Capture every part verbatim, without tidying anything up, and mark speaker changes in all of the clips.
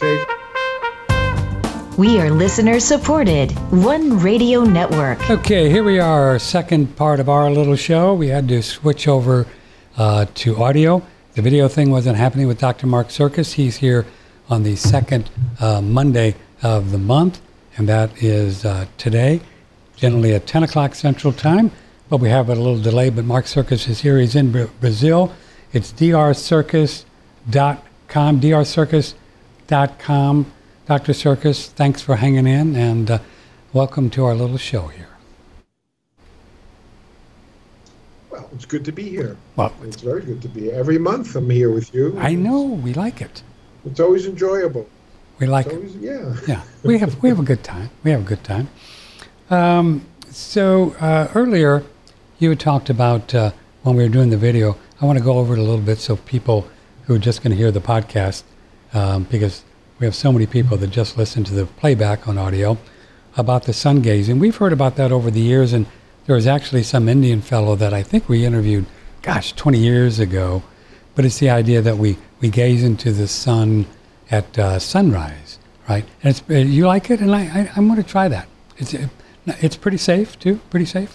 Speaker 1: Say.
Speaker 2: We are listener supported. One Radio Network.
Speaker 3: Okay, here we are, our second part of our little show. We had to switch over uh, to audio. The video thing wasn't happening with Doctor Mark Sircus. He's here on the second uh, Monday of the month, and that is uh, today, generally at ten o'clock Central Time. But we have a little delay, but Mark Sircus is here. He's in Bra- Brazil. It's d r circus dot com, d r circus dot com. Doctor Sircus, thanks for hanging in, and uh, welcome to our little show here.
Speaker 1: Well, it's good to be here.
Speaker 3: Well,
Speaker 1: it's very good to be here. Every month I'm here with you.
Speaker 3: I know, we like it.
Speaker 1: It's always enjoyable.
Speaker 3: We like
Speaker 1: it's
Speaker 3: it.
Speaker 1: Always, yeah.
Speaker 3: Yeah, we have we have a good time. We have a good time. Um, so uh, earlier, you had talked about uh, when we were doing the video. I want to go over it a little bit so people who are just going to hear the podcast, um, because we have so many people that just listen to the playback on audio, about the sun gazing. We've heard about that over the years, and there was actually some Indian fellow that I think we interviewed, gosh, twenty years ago. But it's the idea that we, we gaze into the sun at uh, sunrise, right? And it's, uh, you like it, and I, I, I'm going to try that. It's uh, it's pretty safe, too? Pretty safe?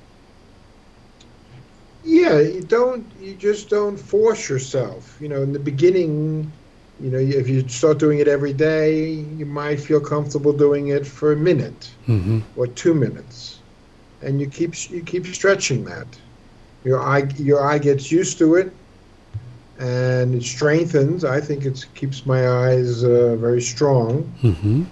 Speaker 1: Yeah, you don't, you just don't force yourself. You know, in the beginning, you know, if you start doing it every day, you might feel comfortable doing it for a minute
Speaker 3: mm-hmm.
Speaker 1: or two minutes, and you keep you keep stretching that. Your eye your eye gets used to it, and it strengthens. I think it keeps my eyes uh, very strong,
Speaker 3: mm-hmm.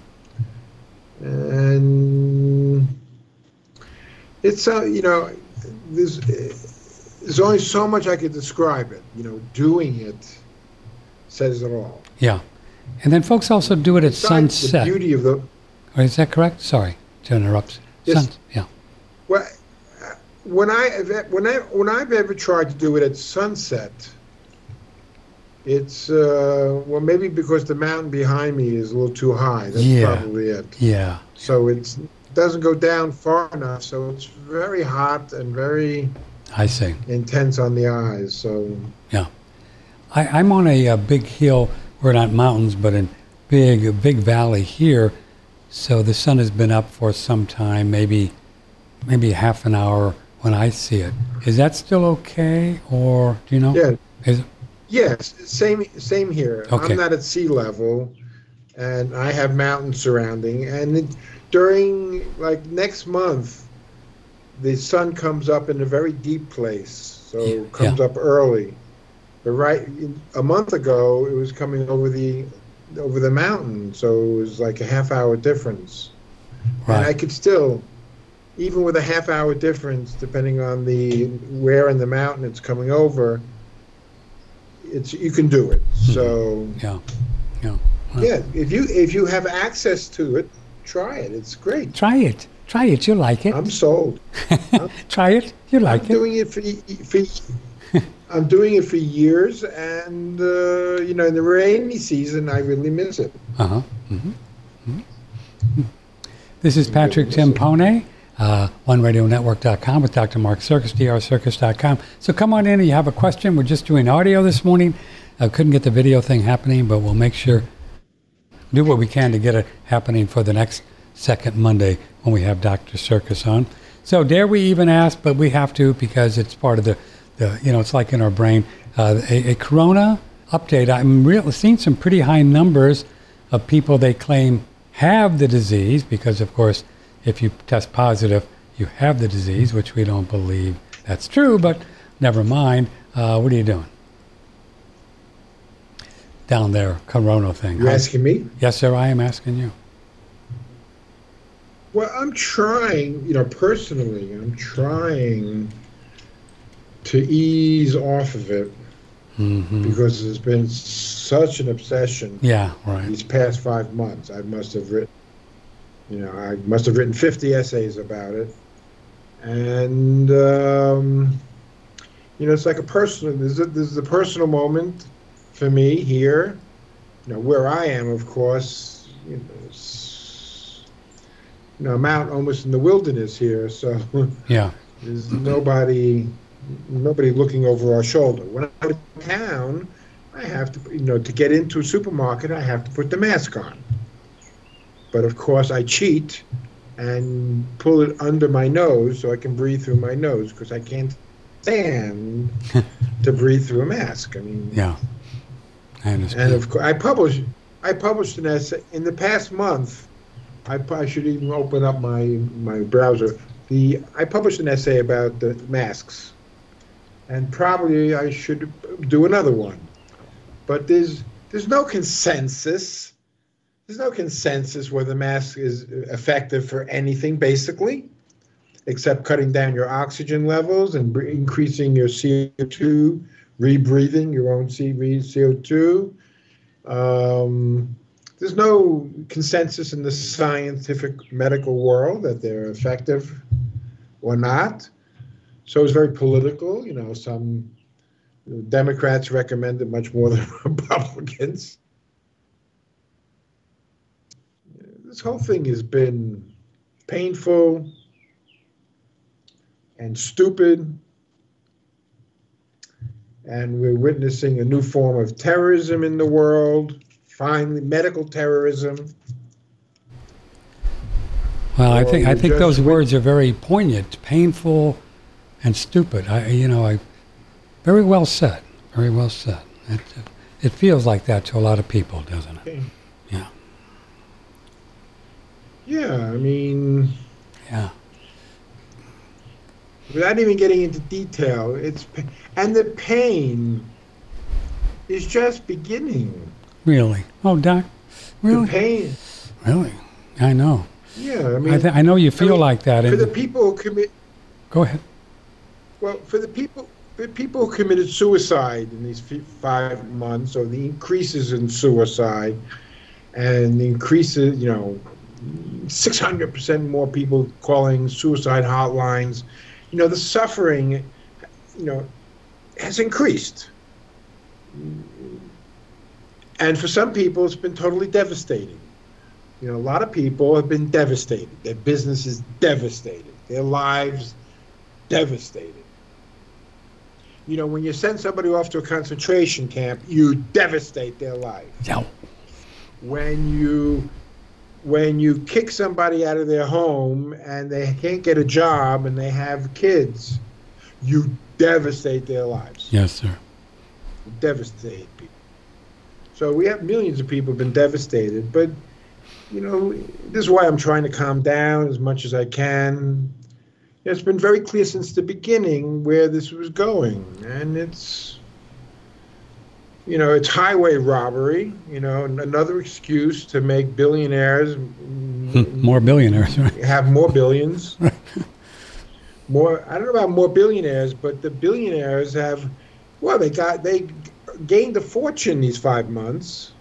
Speaker 1: and it's uh, you know, there's there's only so much I could describe it. You know, doing it says it all.
Speaker 3: Yeah. And then folks also do it at
Speaker 1: Besides
Speaker 3: sunset.
Speaker 1: The beauty of the...
Speaker 3: Or is that correct? Sorry to interrupt.
Speaker 1: Yes.
Speaker 3: Sun, yeah.
Speaker 1: Well, when, I, when, I, when I've ever tried to do it at sunset, it's, uh, well, maybe because the mountain behind me is a little too high. That's
Speaker 3: yeah.
Speaker 1: probably it.
Speaker 3: Yeah.
Speaker 1: So it's, it doesn't go down far enough, so it's very hot and very
Speaker 3: I see.
Speaker 1: intense on the eyes. So
Speaker 3: Yeah. I, I'm on a, a big hill. We're not mountains, but in big, a big valley here. So the sun has been up for some time, maybe, maybe half an hour when I see it. Is that still okay, or do you know?
Speaker 1: Yeah.
Speaker 3: Is it?
Speaker 1: Yes, same same here.
Speaker 3: Okay.
Speaker 1: I'm not at sea level, and I have mountains surrounding. And it, during like next month, the sun comes up in a very deep place, so
Speaker 3: Yeah.
Speaker 1: it comes
Speaker 3: Yeah.
Speaker 1: up early. But right a month ago, it was coming over the over the mountain, so it was like a half hour difference.
Speaker 3: Right.
Speaker 1: And I could still, even with a half hour difference, depending on the where in the mountain it's coming over, it's you can do it. So
Speaker 3: Yeah. Yeah. Well,
Speaker 1: yeah, if you if you have access to it, try it. It's great.
Speaker 3: Try it. Try it. You like it.
Speaker 1: I'm sold. I'm,
Speaker 3: Try it. You like
Speaker 1: I'm
Speaker 3: it.
Speaker 1: doing it for for. I'm doing it for years, and uh, you know, in the rainy season, I really miss it.
Speaker 3: Uh-huh. Mm-hmm. Mm-hmm. This is Patrick Timpone, uh, one radio network dot com with Doctor Mark Sircus, d r circus dot com. So come on in and you have a question. We're just doing audio this morning. I uh, couldn't get the video thing happening, but we'll make sure, do what we can to get it happening for the next second Monday when we have Doctor Sircus on. So dare we even ask, but we have to because it's part of the The, you know, it's like in our brain. Uh, a, a corona update. I'm real, seeing some pretty high numbers of people they claim have the disease because, of course, if you test positive, you have the disease, which we don't believe that's true, but never mind. Uh, what are you doing? Down there, corona thing.
Speaker 1: You're
Speaker 3: huh?
Speaker 1: asking me?
Speaker 3: Yes, sir, I am asking you.
Speaker 1: Well, I'm trying, you know, personally, I'm trying to ease off of it
Speaker 3: Mm-hmm.
Speaker 1: because it's been such an obsession
Speaker 3: Yeah, right.
Speaker 1: these past five months. I must have written, you know, I must have written fifty essays about it. And, um, you know, it's like a personal, this is a, this is a personal moment for me here. You know, where I am, of course, you know, it's, you know, I'm out almost in the wilderness here, so
Speaker 3: Yeah.
Speaker 1: there's nobody, nobody looking over our shoulder. When I'm in town, I have to, you know, to get into a supermarket, I have to put the mask on. But of course, I cheat and pull it under my nose so I can breathe through my nose because I can't stand to breathe through a mask. I mean,
Speaker 3: Yeah, I understand.
Speaker 1: and of course, I published, I published an essay in the past month. I, I should even open up my my browser. The I published an essay about the masks, and probably I should do another one. But there's there's no consensus. There's no consensus whether the mask is effective for anything, basically, except cutting down your oxygen levels and bre- increasing your C O two, rebreathing your own C O two. Um, there's no consensus in the scientific medical world that they're effective or not. So it's very political. You know, some Democrats recommend it much more than Republicans. This whole thing has been painful and stupid, and we're witnessing a new form of terrorism in the world, finally, medical terrorism.
Speaker 3: Well, I
Speaker 1: Or
Speaker 3: think I
Speaker 1: we
Speaker 3: think
Speaker 1: just
Speaker 3: those
Speaker 1: wit-
Speaker 3: words are very poignant, painful, and stupid. I, you know, I very well said. Very well said. It, it feels like that to a lot of people, doesn't it?
Speaker 1: Okay.
Speaker 3: Yeah.
Speaker 1: Yeah, I mean,
Speaker 3: Yeah.
Speaker 1: without even getting into detail, it's pa- and the pain is just beginning.
Speaker 3: Really? Oh, Doc. Really?
Speaker 1: The pain,
Speaker 3: Really? I know.
Speaker 1: yeah. I mean,
Speaker 3: I, th- I know you feel
Speaker 1: mean,
Speaker 3: like that.
Speaker 1: for
Speaker 3: And
Speaker 1: the people who commit.
Speaker 3: go ahead.
Speaker 1: Well, for the people, the people who committed suicide in these f- five months, or the increases in suicide, and the increases, you know, six hundred percent more people calling suicide hotlines, you know, the suffering, you know, has increased. And for some people, it's been totally devastating. You know, a lot of people have been devastated. Their business is devastated. Their lives devastated. You know, when you send somebody off to a concentration camp, you devastate their life.
Speaker 3: Yeah.
Speaker 1: When you when you kick somebody out of their home and they can't get a job and they have kids, you devastate their lives.
Speaker 3: Yes, sir.
Speaker 1: You devastate people. So we have millions of people have been devastated, but you know, this is why I'm trying to calm down as much as I can. It's been very clear since the beginning where this was going, and it's, you know, it's highway robbery, you know, another excuse to make billionaires
Speaker 3: More billionaires, right?
Speaker 1: have more billions. More, I don't know about more billionaires, but the billionaires have, well, they got, they gained a fortune these five months.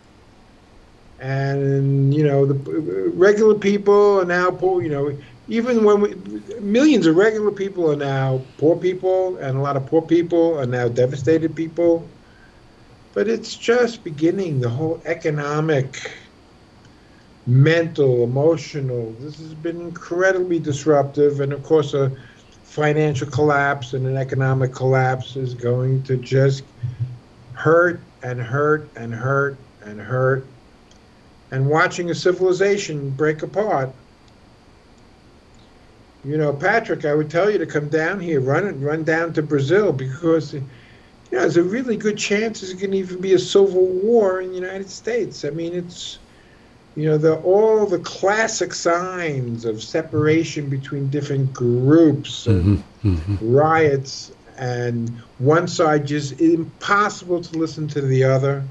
Speaker 1: And, you know, the regular people are now poor, you know, even when we, millions of regular people are now poor people, and a lot of poor people are now devastated people. But it's just beginning, the whole economic, mental, emotional. This has been incredibly disruptive. And of course, a financial collapse and an economic collapse is going to just hurt and hurt and hurt and hurt. And watching a civilization break apart. You know, Patrick, I would tell you to come down here, run run down to Brazil, because you know, there's a really good chance there's going to even be a civil war in the United States. I mean, it's, you know, the all the classic signs of separation between different groups, and
Speaker 3: Mm-hmm. Mm-hmm.
Speaker 1: riots, and one side just impossible to listen to the other.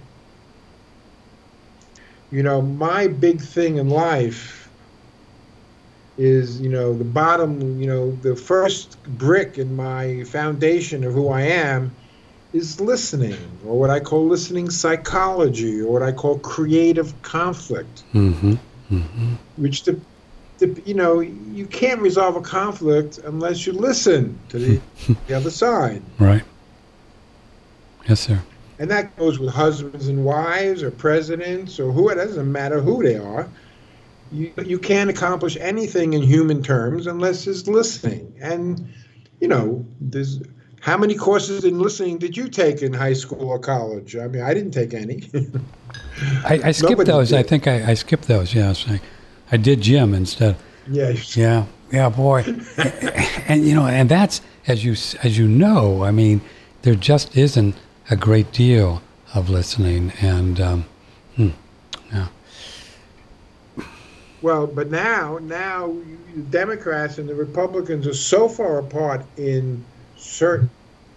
Speaker 1: You know, my big thing in life is, you know, the bottom, you know, the first brick in my foundation of who I am is listening, or what I call listening psychology, or what I call creative conflict.
Speaker 3: Mm-hmm. Mm-hmm.
Speaker 1: Which, the, the, you know, you can't resolve a conflict unless you listen to the, the other side.
Speaker 3: Right. Yes, sir.
Speaker 1: And that goes with husbands and wives, or presidents, or who. It doesn't matter who they are. You you can't accomplish anything in human terms unless there's listening. And you know, there's How many courses in listening did you take in high school or college? I mean, I didn't take any.
Speaker 3: I, I skipped
Speaker 1: Nobody
Speaker 3: those.
Speaker 1: did.
Speaker 3: I think I, I skipped those. Yes, I, I did gym instead.
Speaker 1: Yeah.
Speaker 3: Yeah, yeah, boy, and, and you know, and that's as you as you know. I mean, there just isn't a great deal of listening, and um, hmm, yeah.
Speaker 1: Well, but now, now the Democrats and the Republicans are so far apart in certain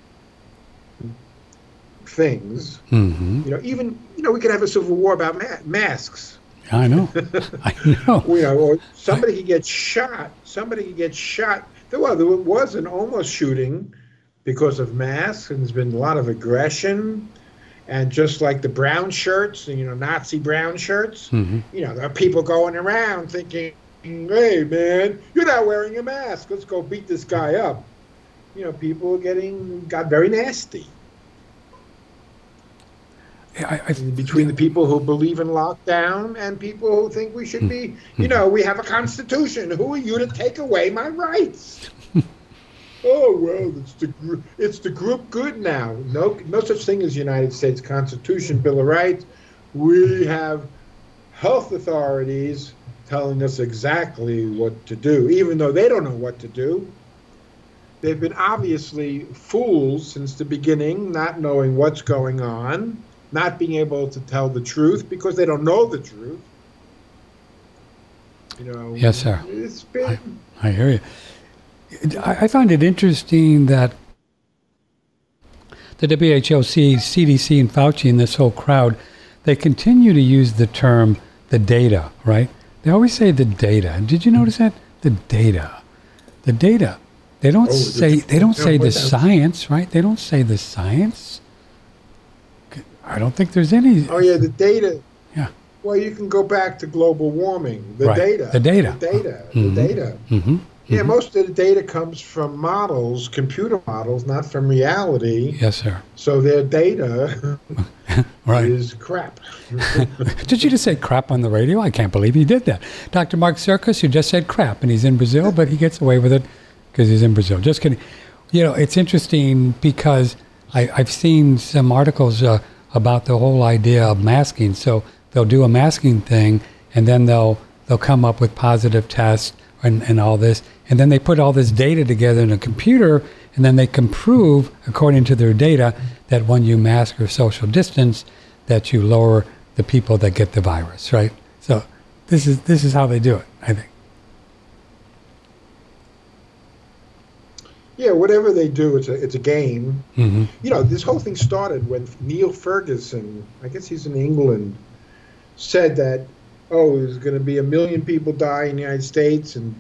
Speaker 1: things.
Speaker 3: Mm-hmm.
Speaker 1: You know, even you know, we could have a civil war about ma- masks.
Speaker 3: I know, I know.
Speaker 1: You know, or somebody could get shot. Somebody could get shot. There was, there was an almost shooting because of masks, and there's been a lot of aggression. And just like the brown shirts, you know, Nazi brown shirts,
Speaker 3: Mm-hmm.
Speaker 1: you know, there are people going around thinking, hey, man, you're not wearing a mask. Let's go beat this guy up. You know, people are getting, got very nasty.
Speaker 3: I, I,
Speaker 1: Between the people who believe in lockdown and people who think we should be, you know, we have a constitution. Who are you to take away my rights? Oh, well, it's the group, it's the group good now. No, no such thing as United States Constitution, Bill of Rights. We have health authorities telling us exactly what to do, even though they don't know what to do. They've been obviously fools since the beginning, not knowing what's going on, not being able to tell the truth because they don't know the truth. You know.
Speaker 3: Yes, sir.
Speaker 1: It's been.
Speaker 3: I, I hear you. I, I find it interesting that the W H O, C D C, and Fauci and this whole crowd, they continue to use the term the data, right? They always say the data. Did you notice that? The data. The data. They don't
Speaker 1: Oh,
Speaker 3: say
Speaker 1: the-
Speaker 3: they don't
Speaker 1: no,
Speaker 3: say the
Speaker 1: what else?
Speaker 3: science, right? They don't say the science. I don't think there's any.
Speaker 1: Oh yeah, the data.
Speaker 3: Yeah.
Speaker 1: Well, you can go back to global warming. The
Speaker 3: Right.
Speaker 1: data.
Speaker 3: The data.
Speaker 1: The data.
Speaker 3: Mhm.
Speaker 1: The data.
Speaker 3: Mm-hmm.
Speaker 1: Yeah, most of the data comes from models, computer models, not from reality.
Speaker 3: Yes, sir.
Speaker 1: So their data
Speaker 3: Right.
Speaker 1: is crap.
Speaker 3: Did you just say crap on the radio? I can't believe he did that. Doctor Mark Circus, you just said crap, and he's in Brazil, but he gets away with it because he's in Brazil. Just kidding. You know, it's interesting because I, I've seen some articles uh, about the whole idea of masking. So they'll do a masking thing, and then they'll they'll come up with positive tests and, and all this, and then they put all this data together in a computer, and then they can prove, according to their data, that when you mask or social distance, that you lower the people that get the virus, right? So this is this is how they do it, I think.
Speaker 1: Yeah, whatever they do, it's a it's a game.
Speaker 3: Mm-hmm.
Speaker 1: You know, this whole thing started when Neil Ferguson, I guess he's in England, said that, oh, there's going to be a million people die in the United States, and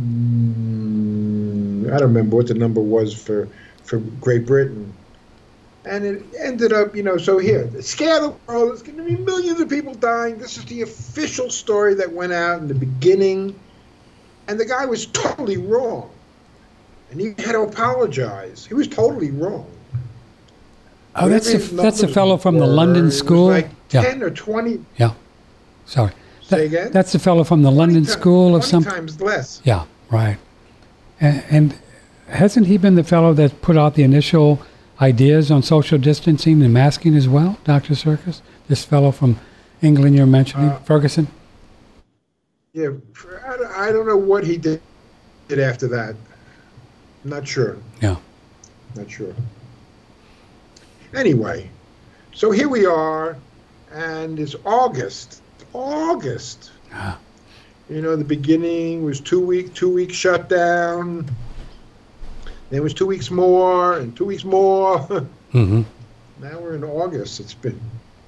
Speaker 1: mm, I don't remember what the number was for for Great Britain. And it ended up, you know, so here, scare the world, there's going to be millions of people dying. This is the official story that went out in the beginning. And the guy was totally wrong. And he had to apologize. He was totally wrong.
Speaker 3: Oh, that's a,
Speaker 1: Whatever his
Speaker 3: that's a
Speaker 1: numbers
Speaker 3: fellow from the
Speaker 1: were,
Speaker 3: London
Speaker 1: it was
Speaker 3: School.
Speaker 1: like
Speaker 3: Yeah,
Speaker 1: ten or twenty.
Speaker 3: yeah. Sorry.
Speaker 1: Say
Speaker 3: That-
Speaker 1: again?
Speaker 3: That's the fellow from the London
Speaker 1: twenty ti-
Speaker 3: School of
Speaker 1: twenty
Speaker 3: something.
Speaker 1: times less.
Speaker 3: Yeah, right. And, and hasn't he been the fellow that put out the initial ideas on social distancing and masking as well, Doctor Circus? This fellow from England you're mentioning,
Speaker 1: Uh,
Speaker 3: Ferguson?
Speaker 1: Yeah, I don't- I don't know what he did did after that. Not sure.
Speaker 3: Yeah.
Speaker 1: Not sure. Anyway, so here we are, and it's August. August.
Speaker 3: Ah.
Speaker 1: You know, the beginning was two week, two week shutdown. Then it was two weeks more, and two weeks more.
Speaker 3: Mm-hmm.
Speaker 1: Now we're in August. It's been.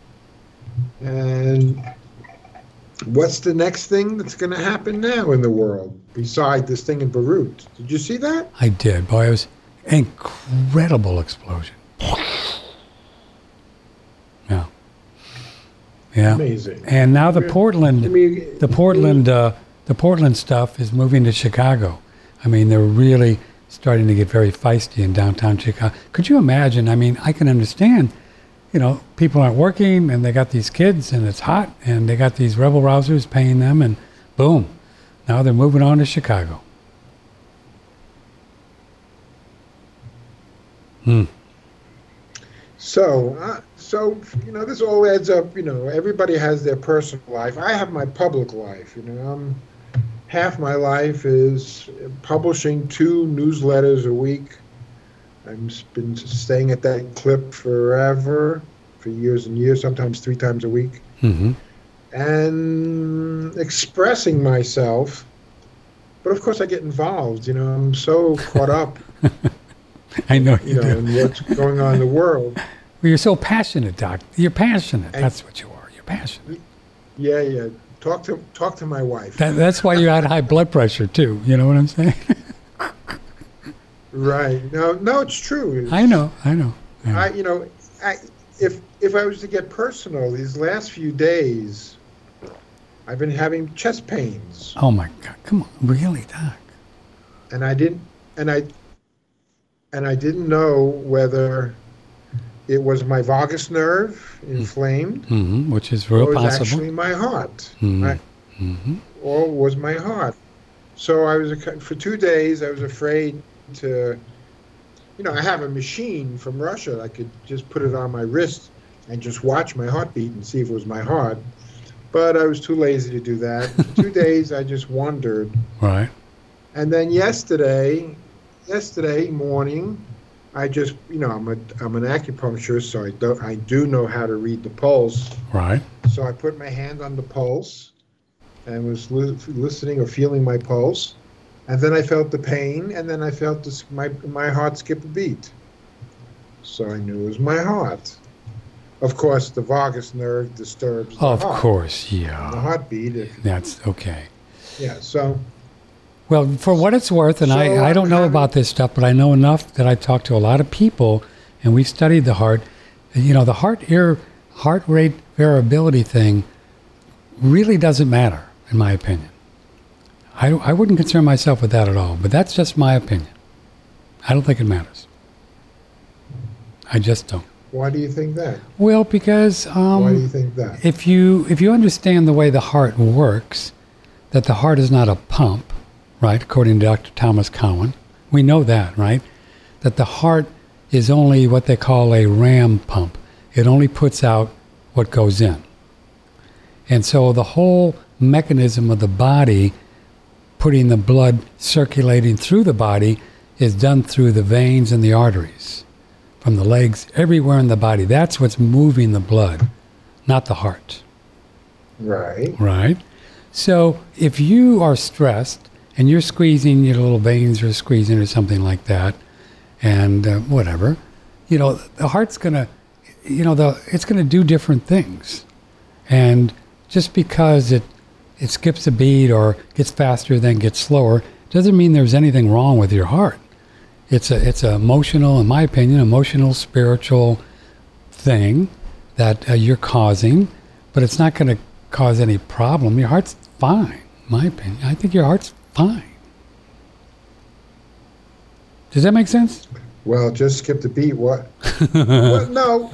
Speaker 1: And what's the next thing that's going to happen now in the world beside this thing in Beirut? Did you see that?
Speaker 3: I did. Boy, it was an incredible explosion. Yeah. Yeah.
Speaker 1: Amazing.
Speaker 3: And now the Portland,
Speaker 1: I mean,
Speaker 3: the Portland, uh, the Portland stuff is moving to Chicago. I mean, they're really starting to get very feisty in downtown Chicago. Could you imagine? I mean, I can understand, you know, people aren't working and they got these kids and it's hot and they got these rebel rousers paying them and boom, now they're moving on to Chicago. Hmm.
Speaker 1: So, uh, so you know, this all adds up. You know, everybody has their personal life. I have my public life. You know, I'm, half my life is publishing two newsletters a week. I've been staying at that clip forever, for years and years, sometimes three times a week,
Speaker 3: Mm-hmm.
Speaker 1: and expressing myself. But of course, I get involved. You know, I'm so caught up,
Speaker 3: I know you,
Speaker 1: you know,
Speaker 3: do.
Speaker 1: in what's going on in the world.
Speaker 3: Well, you're so passionate, Doc. You're passionate.
Speaker 1: And-
Speaker 3: That's what you are. You're passionate.
Speaker 1: Yeah, yeah. Talk to talk to my wife.
Speaker 3: That, that's why you had high blood pressure too. You know what I'm saying?
Speaker 1: Right. No, no, it's true. It's,
Speaker 3: I know. I know. I know.
Speaker 1: I, you know, I, if if I was to get personal, these last few days, I've been having chest pains,
Speaker 3: Oh my God! Come on, really, Doc?
Speaker 1: and I didn't, and I, and I didn't know whether it was my vagus nerve inflamed,
Speaker 3: Mm-hmm. Which is
Speaker 1: or
Speaker 3: real
Speaker 1: it was
Speaker 3: possible.
Speaker 1: actually my heart,
Speaker 3: Mhm.
Speaker 1: I-
Speaker 3: Mm-hmm.
Speaker 1: or was my heart. So I was for two days. I was afraid to, you know, I have a machine from Russia. I could just put it on my wrist and just watch my heartbeat and see if it was my heart. But I was too lazy to do that. For two days, I just wondered.
Speaker 3: Right.
Speaker 1: And then yesterday, yesterday morning, I just, you know, I'm a I'm an acupuncturist, so I do I do know how to read the pulse.
Speaker 3: Right.
Speaker 1: So I put my hand on the pulse and was li- listening or feeling my pulse. And then I felt the pain, and then I felt this, my my heart skip a beat. So I knew it was my heart. Of course, the vagus nerve disturbs the
Speaker 3: Of
Speaker 1: heart,
Speaker 3: course.
Speaker 1: the
Speaker 3: Yeah.
Speaker 1: heartbeat. If,
Speaker 3: That's okay.
Speaker 1: yeah, so
Speaker 3: Well, for what it's worth, and
Speaker 1: So
Speaker 3: I, I don't
Speaker 1: I'm
Speaker 3: know
Speaker 1: having-
Speaker 3: about this stuff, but I know enough that I've talked to a lot of people, and we've studied the heart. And, you know, the heart ear, heart rate variability thing really doesn't matter, in my opinion. I, I wouldn't concern myself with that at all, but that's just my opinion. I don't think it matters. I just don't.
Speaker 1: why do you think that?
Speaker 3: Well, because um,
Speaker 1: Why do you think that?
Speaker 3: if you if you understand the way the heart works, that the heart is not a pump, right? According to Doctor Thomas Cowan, we know that, right? That the heart is only what they call a ram pump. It only puts out what goes in. And so the whole mechanism of the body putting the blood circulating through the body is done through the veins and the arteries, from the legs, everywhere in the body. That's what's moving the blood, not the heart,
Speaker 1: Right.
Speaker 3: right? So if you are stressed and you're squeezing your little veins or squeezing or something like that, and uh, whatever, you know, the heart's gonna, you know, the it's gonna do different things, and just because it it skips a beat or gets faster then gets slower doesn't mean there's anything wrong with your heart. It's a it's a emotional, in my opinion, emotional, spiritual thing that uh, you're causing, but it's not going to cause any problem. Your heart's fine, in my opinion. I think your heart's fine. Does that make sense?
Speaker 1: Well, just skip the beat. What? Well, no.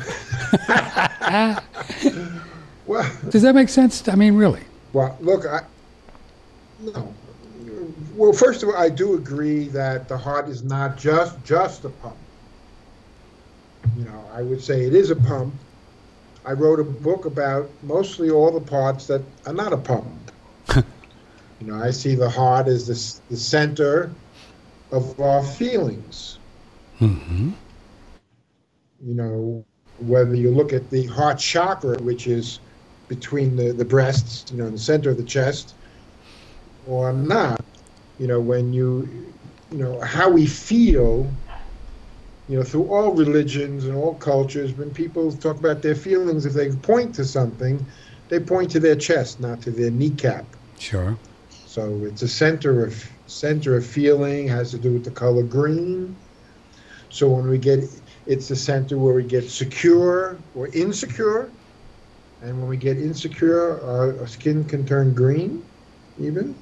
Speaker 1: Well,
Speaker 3: Does that make sense? I mean, really?
Speaker 1: well, look, I no. Well, first of all, I do agree that the heart is not just just a pump. You know, I would say it is a pump. I wrote a book about mostly all the parts that are not a pump. You know, I see the heart as the, s- the center of our feelings.
Speaker 3: Mm-hmm.
Speaker 1: You know, whether you look at the heart chakra, which is between the, the breasts, you know, in the center of the chest, or not, you know, when you, you know, how we feel, you know, through all religions and all cultures, when people talk about their feelings, if they point to something, they point to their chest, not to their kneecap.
Speaker 3: Sure.
Speaker 1: So it's a center of center of feeling, has to do with the color green. So when we get, it's the center where we get secure or insecure. And when we get insecure, our, our skin can turn green, even.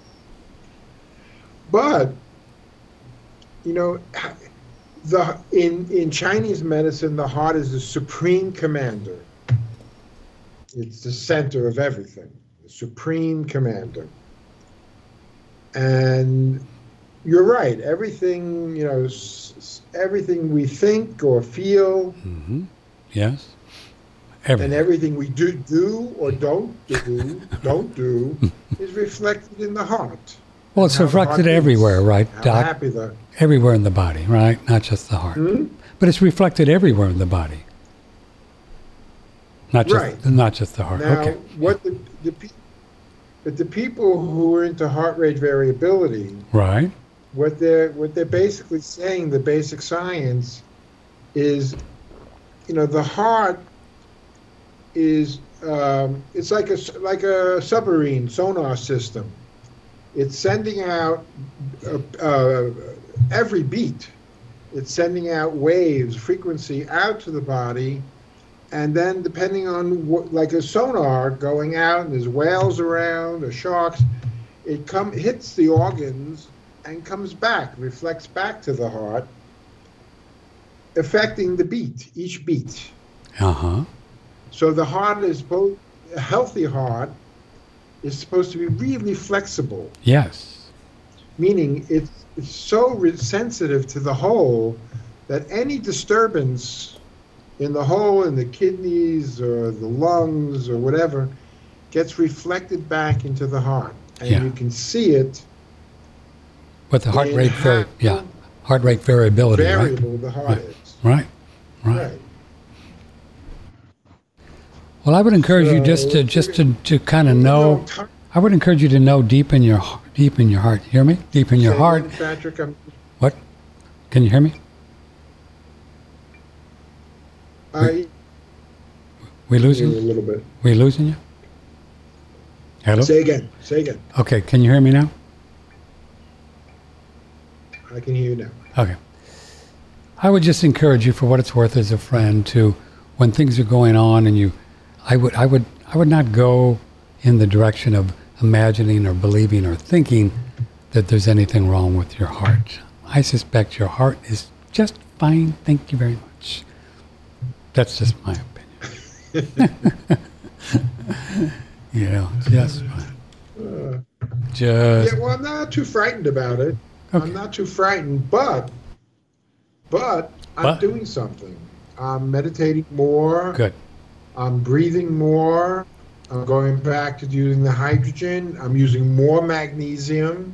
Speaker 1: But, you know, the in, in Chinese medicine, the heart is the supreme commander. It's the center of everything, the supreme commander. And you're right. Everything, you know, s- s- everything we think or feel,
Speaker 3: Mm-hmm. Yes.
Speaker 1: and
Speaker 3: Everything.
Speaker 1: everything we do, do or don't do, don't do, is reflected in the heart.
Speaker 3: Well,
Speaker 1: And
Speaker 3: it's
Speaker 1: how the heart
Speaker 3: reflected
Speaker 1: beats,
Speaker 3: everywhere, right,
Speaker 1: how
Speaker 3: Doc?
Speaker 1: happy the
Speaker 3: Everywhere in the body, right? Not just the heart.
Speaker 1: Hmm?
Speaker 3: But it's reflected everywhere in the body. Not just
Speaker 1: Right.
Speaker 3: not just the heart.
Speaker 1: Now,
Speaker 3: Okay.
Speaker 1: what the, the pe- but the people who are into heart rate variability,
Speaker 3: Right.
Speaker 1: what they're what they're basically saying, the basic science, is, you know, the heart is um, it's like a s- like a submarine sonar system. It's sending out uh, uh, every beat. It's sending out waves, frequency out to the body. And then, depending on what, like a sonar going out, and there's whales around or sharks, it come hits the organs and comes back, reflects back to the heart, affecting the beat, each beat.
Speaker 3: Uh huh.
Speaker 1: So the heart is both a healthy heart is supposed to be really flexible,
Speaker 3: Yes.
Speaker 1: meaning it's it's so re- sensitive to the whole that any disturbance in the whole, in the kidneys or the lungs or whatever, gets reflected back into the heart, and
Speaker 3: Yeah.
Speaker 1: you can see it.
Speaker 3: But the heart
Speaker 1: in
Speaker 3: rate vari-
Speaker 1: how
Speaker 3: yeah, heart rate variability,
Speaker 1: variable the heart
Speaker 3: right?
Speaker 1: is.
Speaker 3: Right. Right. Right.
Speaker 1: Right.
Speaker 3: Well, I would encourage you just to
Speaker 1: So,
Speaker 3: just to, to kind of
Speaker 1: You
Speaker 3: know.
Speaker 1: ti-
Speaker 3: I would encourage you to know deep in your h- deep in your heart. Hear me? Deep in your
Speaker 1: say
Speaker 3: heart.
Speaker 1: again, Patrick. I'm,
Speaker 3: What? Can you hear me?
Speaker 1: I
Speaker 3: We
Speaker 1: hear
Speaker 3: losing?
Speaker 1: you a little bit.
Speaker 3: We losing you? Hello?
Speaker 1: Say again. Say again.
Speaker 3: Okay, can you hear me now?
Speaker 1: I can hear you now.
Speaker 3: Okay. I would just encourage you, for what it's worth, as a friend, to, when things are going on, and you, I would, I would, I would not go in the direction of imagining or believing or thinking that there's anything wrong with your heart. I suspect your heart is just fine. Thank you very much. That's just my opinion. You know, just fine.
Speaker 1: Uh,
Speaker 3: Just
Speaker 1: yeah, well, I'm not too frightened about it.
Speaker 3: Okay.
Speaker 1: I'm not too frightened, but, but I'm
Speaker 3: But?
Speaker 1: doing something. I'm meditating more.
Speaker 3: good.
Speaker 1: I'm breathing more. I'm going back to using the hydrogen. I'm using more magnesium.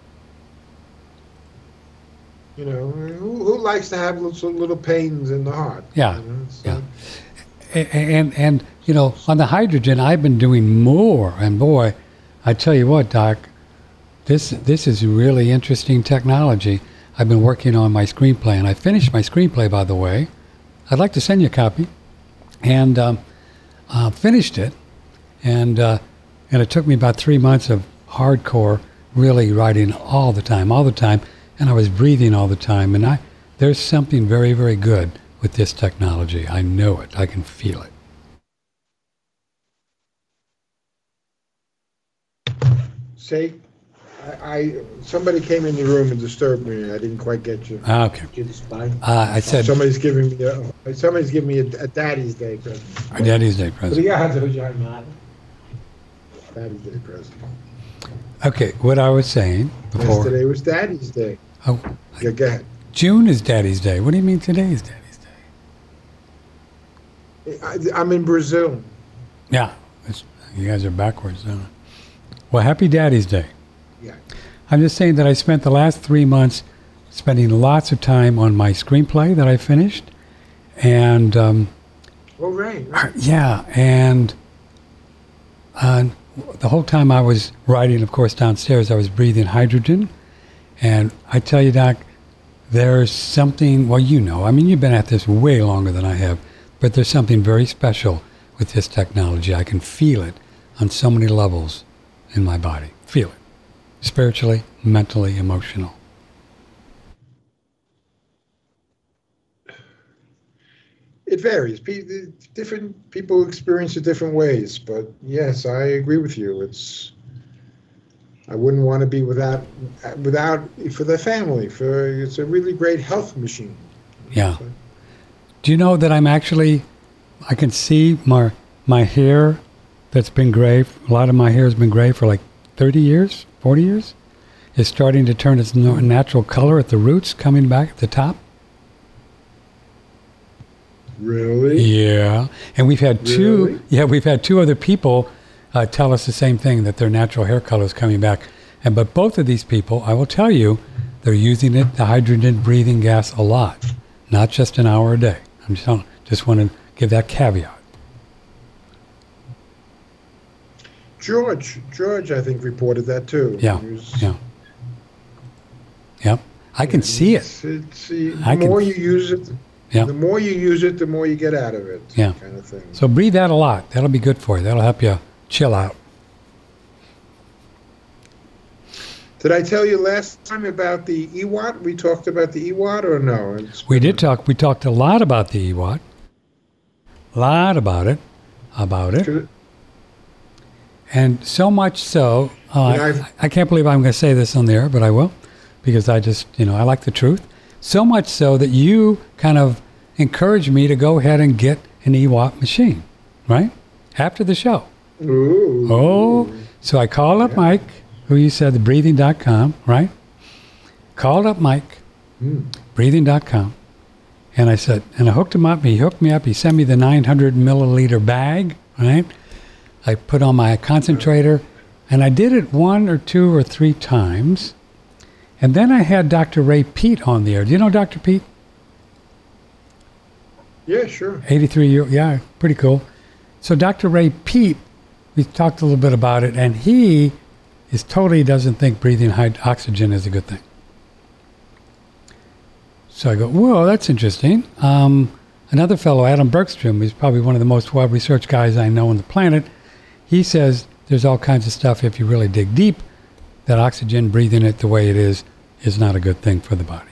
Speaker 1: You know, who, who likes to have little, little pains in the heart?
Speaker 3: Yeah,
Speaker 1: You know, so-
Speaker 3: yeah. A- And, and, you know, on the hydrogen, I've been doing more. And boy, I tell you what, Doc, this this is really interesting technology. I've been working on my screenplay, and I finished my screenplay, by the way. I'd like to send you a copy. And um, uh, finished it. And, uh, and it took me about three months of hardcore, really writing all the time, all the time. And I was breathing all the time. And I there's something very, very good with this technology. I know it. I can feel it.
Speaker 1: Say, I, I somebody came in the room and disturbed me. I didn't quite get you.
Speaker 3: Ah, okay.
Speaker 1: Get the spine.
Speaker 3: Uh, I said
Speaker 1: Somebody's giving me a somebody's giving me a, a Daddy's Day present.
Speaker 3: our Daddy's Day present.
Speaker 1: Obrigado, Jaimara. Daddy's Day present.
Speaker 3: Okay, what I was saying before.
Speaker 1: Yesterday was Daddy's Day.
Speaker 3: Oh,
Speaker 1: Yeah, go ahead.
Speaker 3: June is Daddy's Day. What do you mean today is Daddy's Day?
Speaker 1: I, I'm in Brazil.
Speaker 3: Yeah, it's, you guys are backwards, don't you? Well, happy Daddy's Day.
Speaker 1: Yeah.
Speaker 3: I'm just saying that I spent the last three months spending lots of time on my screenplay that I finished. And, um,
Speaker 1: Oh, right. right.
Speaker 3: yeah, and uh, the whole time I was writing, of course, downstairs, I was breathing hydrogen. And I tell you, Doc, there's something, well, you know, I mean, you've been at this way longer than I have, but there's something very special with this technology. I can feel it on so many levels in my body. Feel it. Spiritually, mentally, emotional.
Speaker 1: It varies. Pe- different people experience it different ways, but yes, I agree with you. It's I wouldn't want to be without without for the family. For it's a really great health machine.
Speaker 3: Yeah.
Speaker 1: So,
Speaker 3: Do you know that I'm actually, I can see my, my hair that's been gray. A lot of my hair has been gray for like thirty years, forty years. is starting to turn its no- natural color at the roots, coming back at the top.
Speaker 1: Really?
Speaker 3: Yeah, and we've had two.
Speaker 1: Really?
Speaker 3: Yeah, we've had two other people uh, tell us the same thing, that their natural hair color is coming back. And but both of these people, I will tell you, they're using it, the hydrogen breathing gas, a lot, not just an hour a day. I'm just telling, just want to give that caveat.
Speaker 1: George, George, I think reported that too.
Speaker 3: Yeah,
Speaker 1: He was-
Speaker 3: yeah, yep. I can see it.
Speaker 1: It's, it's, the
Speaker 3: I can-
Speaker 1: more you use it,
Speaker 3: Yeah.
Speaker 1: the more you use it, the more you get out of it.
Speaker 3: Yeah.
Speaker 1: Kind of thing.
Speaker 3: So breathe that a lot. That'll be good for you. That'll help you chill out.
Speaker 1: Did I tell you last time about the E W A T? We talked about the E W A T or no? It's
Speaker 3: We
Speaker 1: been-
Speaker 3: did talk. We talked a lot about the E W A T. A lot about it. About it. And so much so, uh,
Speaker 1: And I've-
Speaker 3: I, I can't believe I'm going to say this on the air, but I will, because I just, you know, I like the truth. So much so that you kind of encouraged me to go ahead and get an E W A T machine, right? After the show.
Speaker 1: Ooh.
Speaker 3: Oh, so I called up
Speaker 1: Yeah.
Speaker 3: Mike, who you said, the breathing dot com, right? Called up Mike,
Speaker 1: Mm.
Speaker 3: breathing dot com, and I said, and I hooked him up. He hooked me up. He sent me the nine hundred milliliter bag, right? I put on my concentrator, and I did it one or two or three times. And then I had Doctor Ray Pete on the air. Do you know Doctor Pete?
Speaker 1: Yeah, sure.
Speaker 3: eighty-three year, yeah, pretty cool. So Doctor Ray Pete, we talked a little bit about it, and he is totally doesn't think breathing high oxygen is a good thing. So I go, whoa, that's interesting. Um, another fellow, Adam Bergstrom, he's probably one of the most well-researched guys I know on the planet. He says there's all kinds of stuff, if you really dig deep, that oxygen, breathing it the way it is, is not a good thing for the body.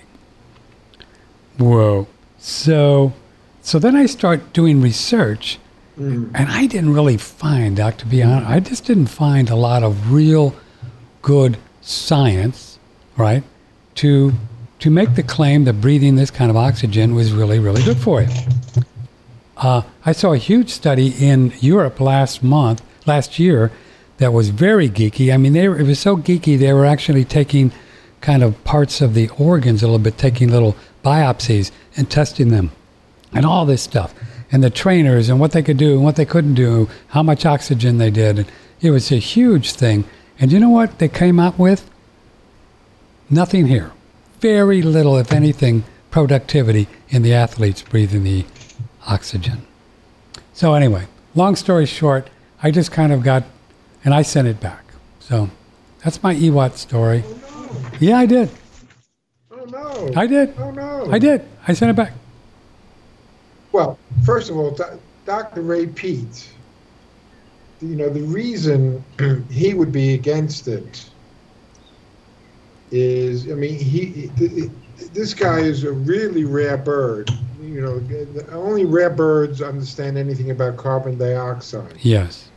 Speaker 3: Whoa. So, so then I start doing research,
Speaker 1: Mm.
Speaker 3: and I didn't really find, Doc, to be honest, I just didn't find a lot of real good science, right, to to make the claim that breathing this kind of oxygen was really, really good for you. Uh, I saw a huge study in Europe last month, last year, that was very geeky. I mean, they were, it was so geeky, they were actually taking kind of parts of the organs a little bit, taking little biopsies and testing them and all this stuff. And the trainers and what they could do and what they couldn't do, how much oxygen they did. And it was a huge thing. And you know what they came up with? Nothing here. Very little, if anything, productivity in the athletes breathing the oxygen. So anyway, long story short, I just kind of got, and I sent it back. So that's my E W A T story.
Speaker 1: Oh, no.
Speaker 3: Yeah, I did.
Speaker 1: Oh, no.
Speaker 3: I did.
Speaker 1: Oh, no.
Speaker 3: I did. I sent it back.
Speaker 1: Well, first of all, Do- Doctor Ray Pete, you know, the reason he would be against it is, I mean, he, th- this guy is a really rare bird. You know, the- only rare birds understand anything about carbon dioxide.
Speaker 3: Yes.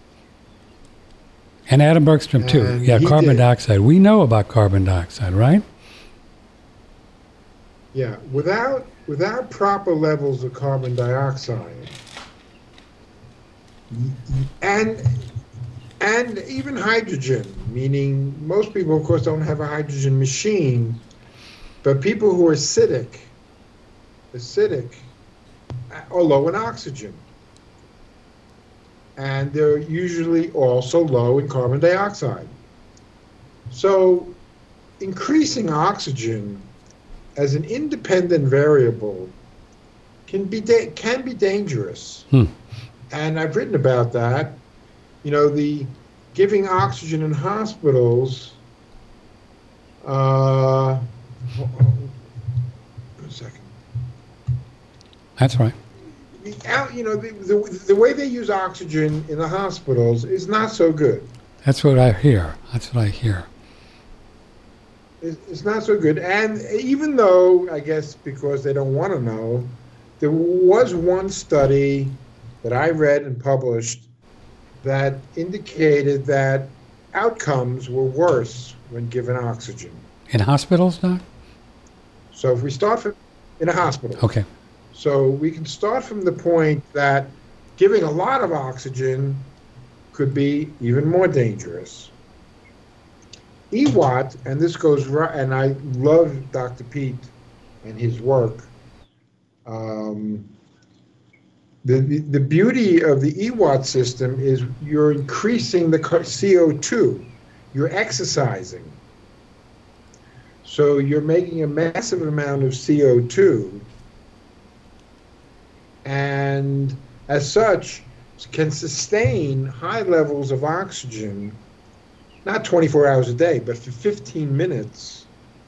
Speaker 3: And Adam Bergstrom, too.
Speaker 1: And
Speaker 3: Yeah,
Speaker 1: he
Speaker 3: carbon
Speaker 1: did.
Speaker 3: dioxide. We know about carbon dioxide, right?
Speaker 1: Yeah, without without proper levels of carbon dioxide, and and even hydrogen, meaning most people, of course, don't have a hydrogen machine, but people who are acidic, acidic, are low in oxygen, and they're usually also low in carbon dioxide. So, increasing oxygen as an independent variable can be da- can be dangerous.
Speaker 3: Hmm.
Speaker 1: And I've written about that. You know, the giving oxygen in hospitals. Uh, hold on a second.
Speaker 3: That's right.
Speaker 1: The, out- you know, the, the the way they use oxygen in the hospitals is not so good.
Speaker 3: That's what I hear. That's what I hear.
Speaker 1: It's it's not so good. And even though, I guess because they don't want to know, there was one study that I read and published that indicated that outcomes were worse when given oxygen.
Speaker 3: In hospitals, Doc?
Speaker 1: So if we start from in a hospital,
Speaker 3: Okay.
Speaker 1: so we can start from the point that giving a lot of oxygen could be even more dangerous. E W A T, and this goes right, and I love Doctor Pete and his work. Um, the, the the beauty of the E W A T system is you're increasing the C O two. You're exercising. So you're making a massive amount of C O two, and as such, can sustain high levels of oxygen, not twenty-four hours a day, but for fifteen minutes.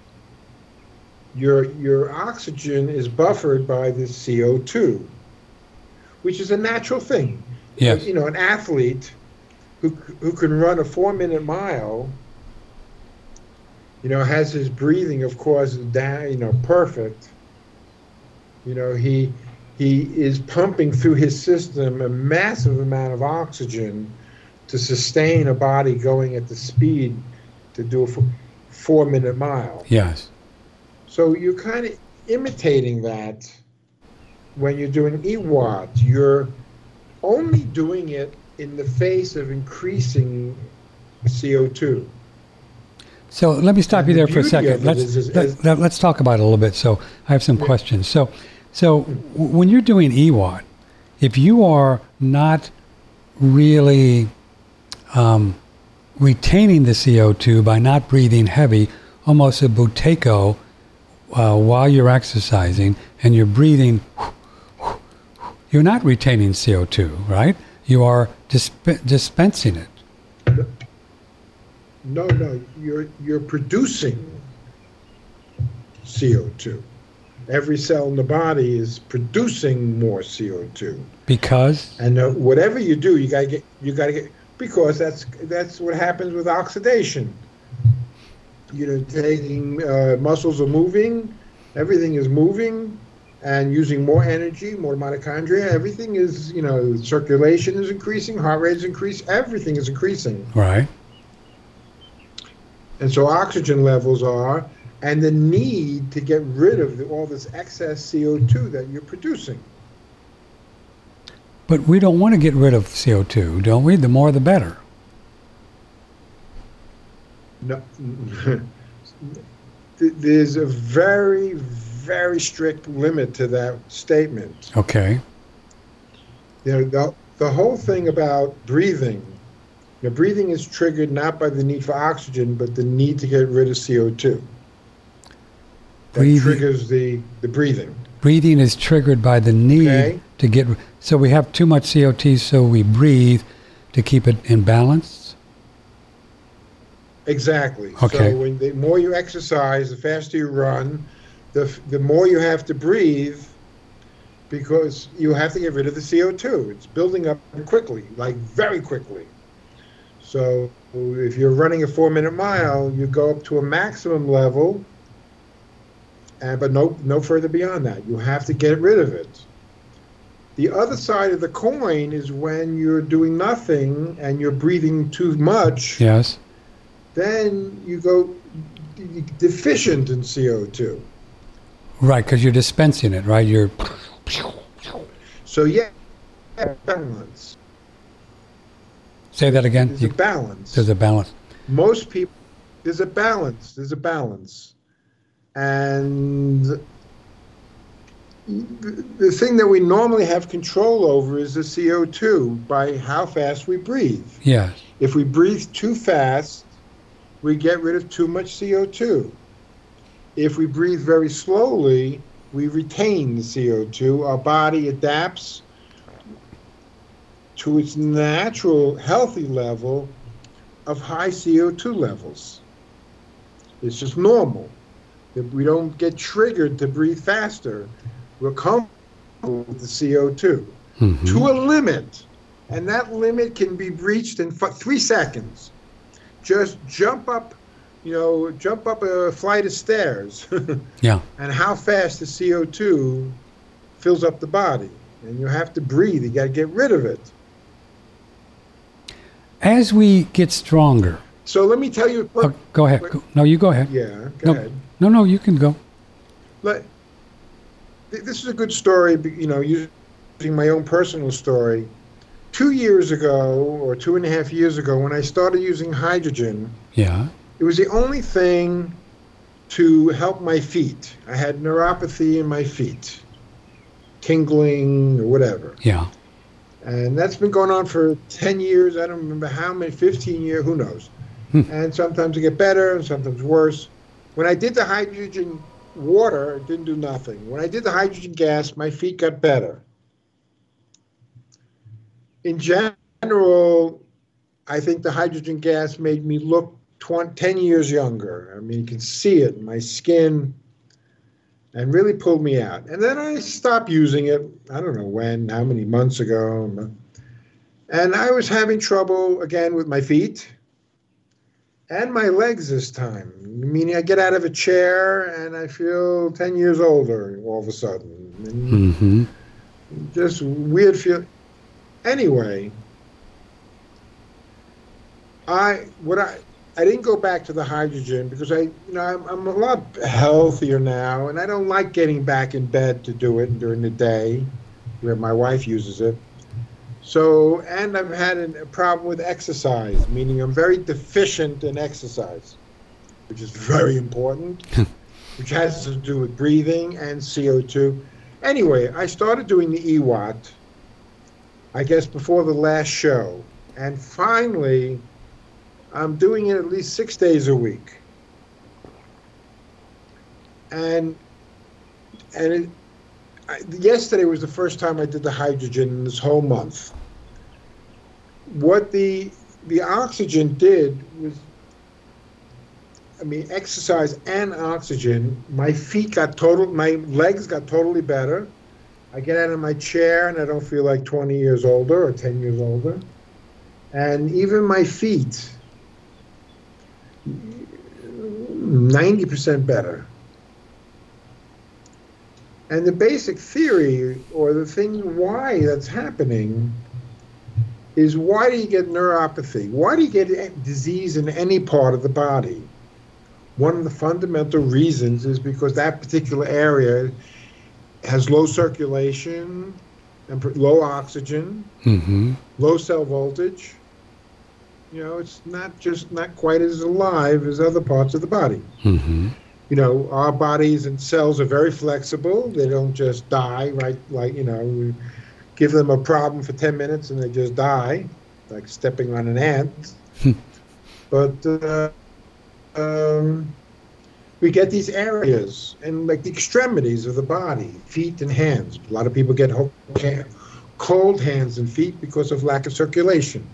Speaker 1: Your, your oxygen is buffered by this C O two, which is a natural thing.
Speaker 3: Yes.
Speaker 1: You know, an athlete who, who can run a four-minute mile, you know, has his breathing, of course, down, you know, perfect. You know, he he is pumping through his system a massive amount of oxygen to sustain a body going at the speed to do a four-minute mile.
Speaker 3: Yes.
Speaker 1: So you're kind of imitating that when you're doing E W A T. You're only doing it in the face of increasing C O two.
Speaker 3: So let me stop
Speaker 1: And
Speaker 3: you
Speaker 1: the
Speaker 3: there for a
Speaker 1: beauty
Speaker 3: second.
Speaker 1: of it
Speaker 3: Let's
Speaker 1: is- is-
Speaker 3: let,
Speaker 1: is-
Speaker 3: let, let's talk about it a little bit. So I have some
Speaker 1: Yeah.
Speaker 3: questions. So so w- when you're doing E W A T, if you are not really um, retaining the C O two by not breathing heavy, almost a buteyko, uh, while you're exercising, and you're breathing, you're not retaining C O two, right? You are disp- dispensing it.
Speaker 1: No, no, you're you're producing C O two. Every cell in the body is producing more C O two.
Speaker 3: Because?
Speaker 1: And uh, whatever you do, you gotta get you gotta get because that's that's what happens with oxidation. You know, taking uh, muscles are moving, everything is moving, and using more energy, more mitochondria. Everything is, you know, circulation is increasing, heart rate is increasing, everything is increasing.
Speaker 3: Right.
Speaker 1: And so oxygen levels are, and the need to get rid of the, all this excess C O two that you're producing.
Speaker 3: But we don't want to get rid of C O two, don't we? The more the better.
Speaker 1: No, there's a very, very strict limit to that statement.
Speaker 3: Okay.
Speaker 1: You know, the, the whole thing about breathing, you know, breathing is triggered not by the need for oxygen, but the need to get rid of C O two. That
Speaker 3: Breathing-
Speaker 1: triggers the, the breathing.
Speaker 3: Breathing is triggered by the need
Speaker 1: Okay.
Speaker 3: to get. So we have too much C O two, so we breathe to keep it in balance.
Speaker 1: Exactly.
Speaker 3: Okay.
Speaker 1: So when the more you exercise, the faster you run, the f- the more you have to breathe, because you have to get rid of the C O two. It's building up quickly, like very quickly. So if you're running a four-minute mile, you go up to a maximum level, and but no no further beyond that. You have to get rid of it. The other side of the coin is when you're doing nothing and you're breathing too much.
Speaker 3: Yes.
Speaker 1: Then you go d- deficient in C O two.
Speaker 3: Right, because you're dispensing it, right? You're.
Speaker 1: So yeah, balance.
Speaker 3: Say that again.
Speaker 1: There's
Speaker 3: You-
Speaker 1: a balance.
Speaker 3: there's a balance.
Speaker 1: Most people, there's a balance. There's a balance. And the, the thing that we normally have control over is the C O two by how fast we breathe.
Speaker 3: Yes.
Speaker 1: If we breathe too fast, we get rid of too much C O two. If we breathe very slowly, we retain the C O two. Our body adapts to its natural healthy level of high C O two levels. It's just normal. That we don't get triggered to breathe faster. We're comfortable with the C O two
Speaker 3: Mhm.
Speaker 1: to a limit. And that limit can be reached in f- three seconds. Just jump up, you know, jump up a flight of stairs.
Speaker 3: Yeah.
Speaker 1: And how fast the C O two fills up the body. And you have to breathe. You got to get rid of it.
Speaker 3: As we get stronger.
Speaker 1: So let me tell you.
Speaker 3: Oh, go ahead. Go- No, you go ahead.
Speaker 1: Yeah, go
Speaker 3: No,
Speaker 1: ahead.
Speaker 3: no, no, you can go.
Speaker 1: Let, th- this is a good story, but, you know, using my own personal story. Two years ago, or two and a half years ago, when I started using hydrogen,
Speaker 3: Yeah.
Speaker 1: It was the only thing to help my feet. I had neuropathy in my feet, tingling or whatever.
Speaker 3: Yeah.
Speaker 1: And that's been going on for ten years. I don't remember how many, fifteen years, who knows.
Speaker 3: Hmm.
Speaker 1: And sometimes it get better and sometimes worse. When I did the hydrogen water, it didn't do nothing. When I did the hydrogen gas, my feet got better. In general, I think the hydrogen gas made me look twenty, ten years younger. I mean, you can see it in my skin and really pulled me out. And then I stopped using it. I don't know when, how many months ago. And I was having trouble again with my feet and my legs this time. Meaning I get out of a chair and I feel ten years older all of a sudden. And
Speaker 3: Mm-hmm.
Speaker 1: just weird feel. Anyway, I what I I didn't go back to the hydrogen because I you know I'm, I'm a lot healthier now, and I don't like getting back in bed to do it during the day, where my wife uses it. So, and I've had an, a problem with exercise, meaning I'm very deficient in exercise, which is very important, which has to do with breathing and C O two. Anyway, I started doing the E W A T, I guess before the last show, and finally, I'm doing it at least six days a week. And and it, I, yesterday was the first time I did the hydrogen in this whole month. What the the oxygen did was, I mean, exercise and oxygen. My feet got total, my legs got totally better. I get out of my chair and I don't feel like twenty years older or ten years older. And even my feet, ninety percent better. And the basic theory, or the thing why that's happening, is why do you get neuropathy? Why do you get disease in any part of the body? One of the fundamental reasons is because that particular area has low circulation and low oxygen,
Speaker 3: Mm-hmm.
Speaker 1: low cell voltage. You know, it's not just not quite as alive as other parts of the body.
Speaker 3: Mm-hmm.
Speaker 1: You know, our bodies and cells are very flexible. They don't just die, right? Like, you know, we give them a problem for ten minutes and they just die, like stepping on an ant. But uh, um, we get these areas and like the extremities of the body, feet and hands. A lot of people get cold hands and feet because of lack of circulation.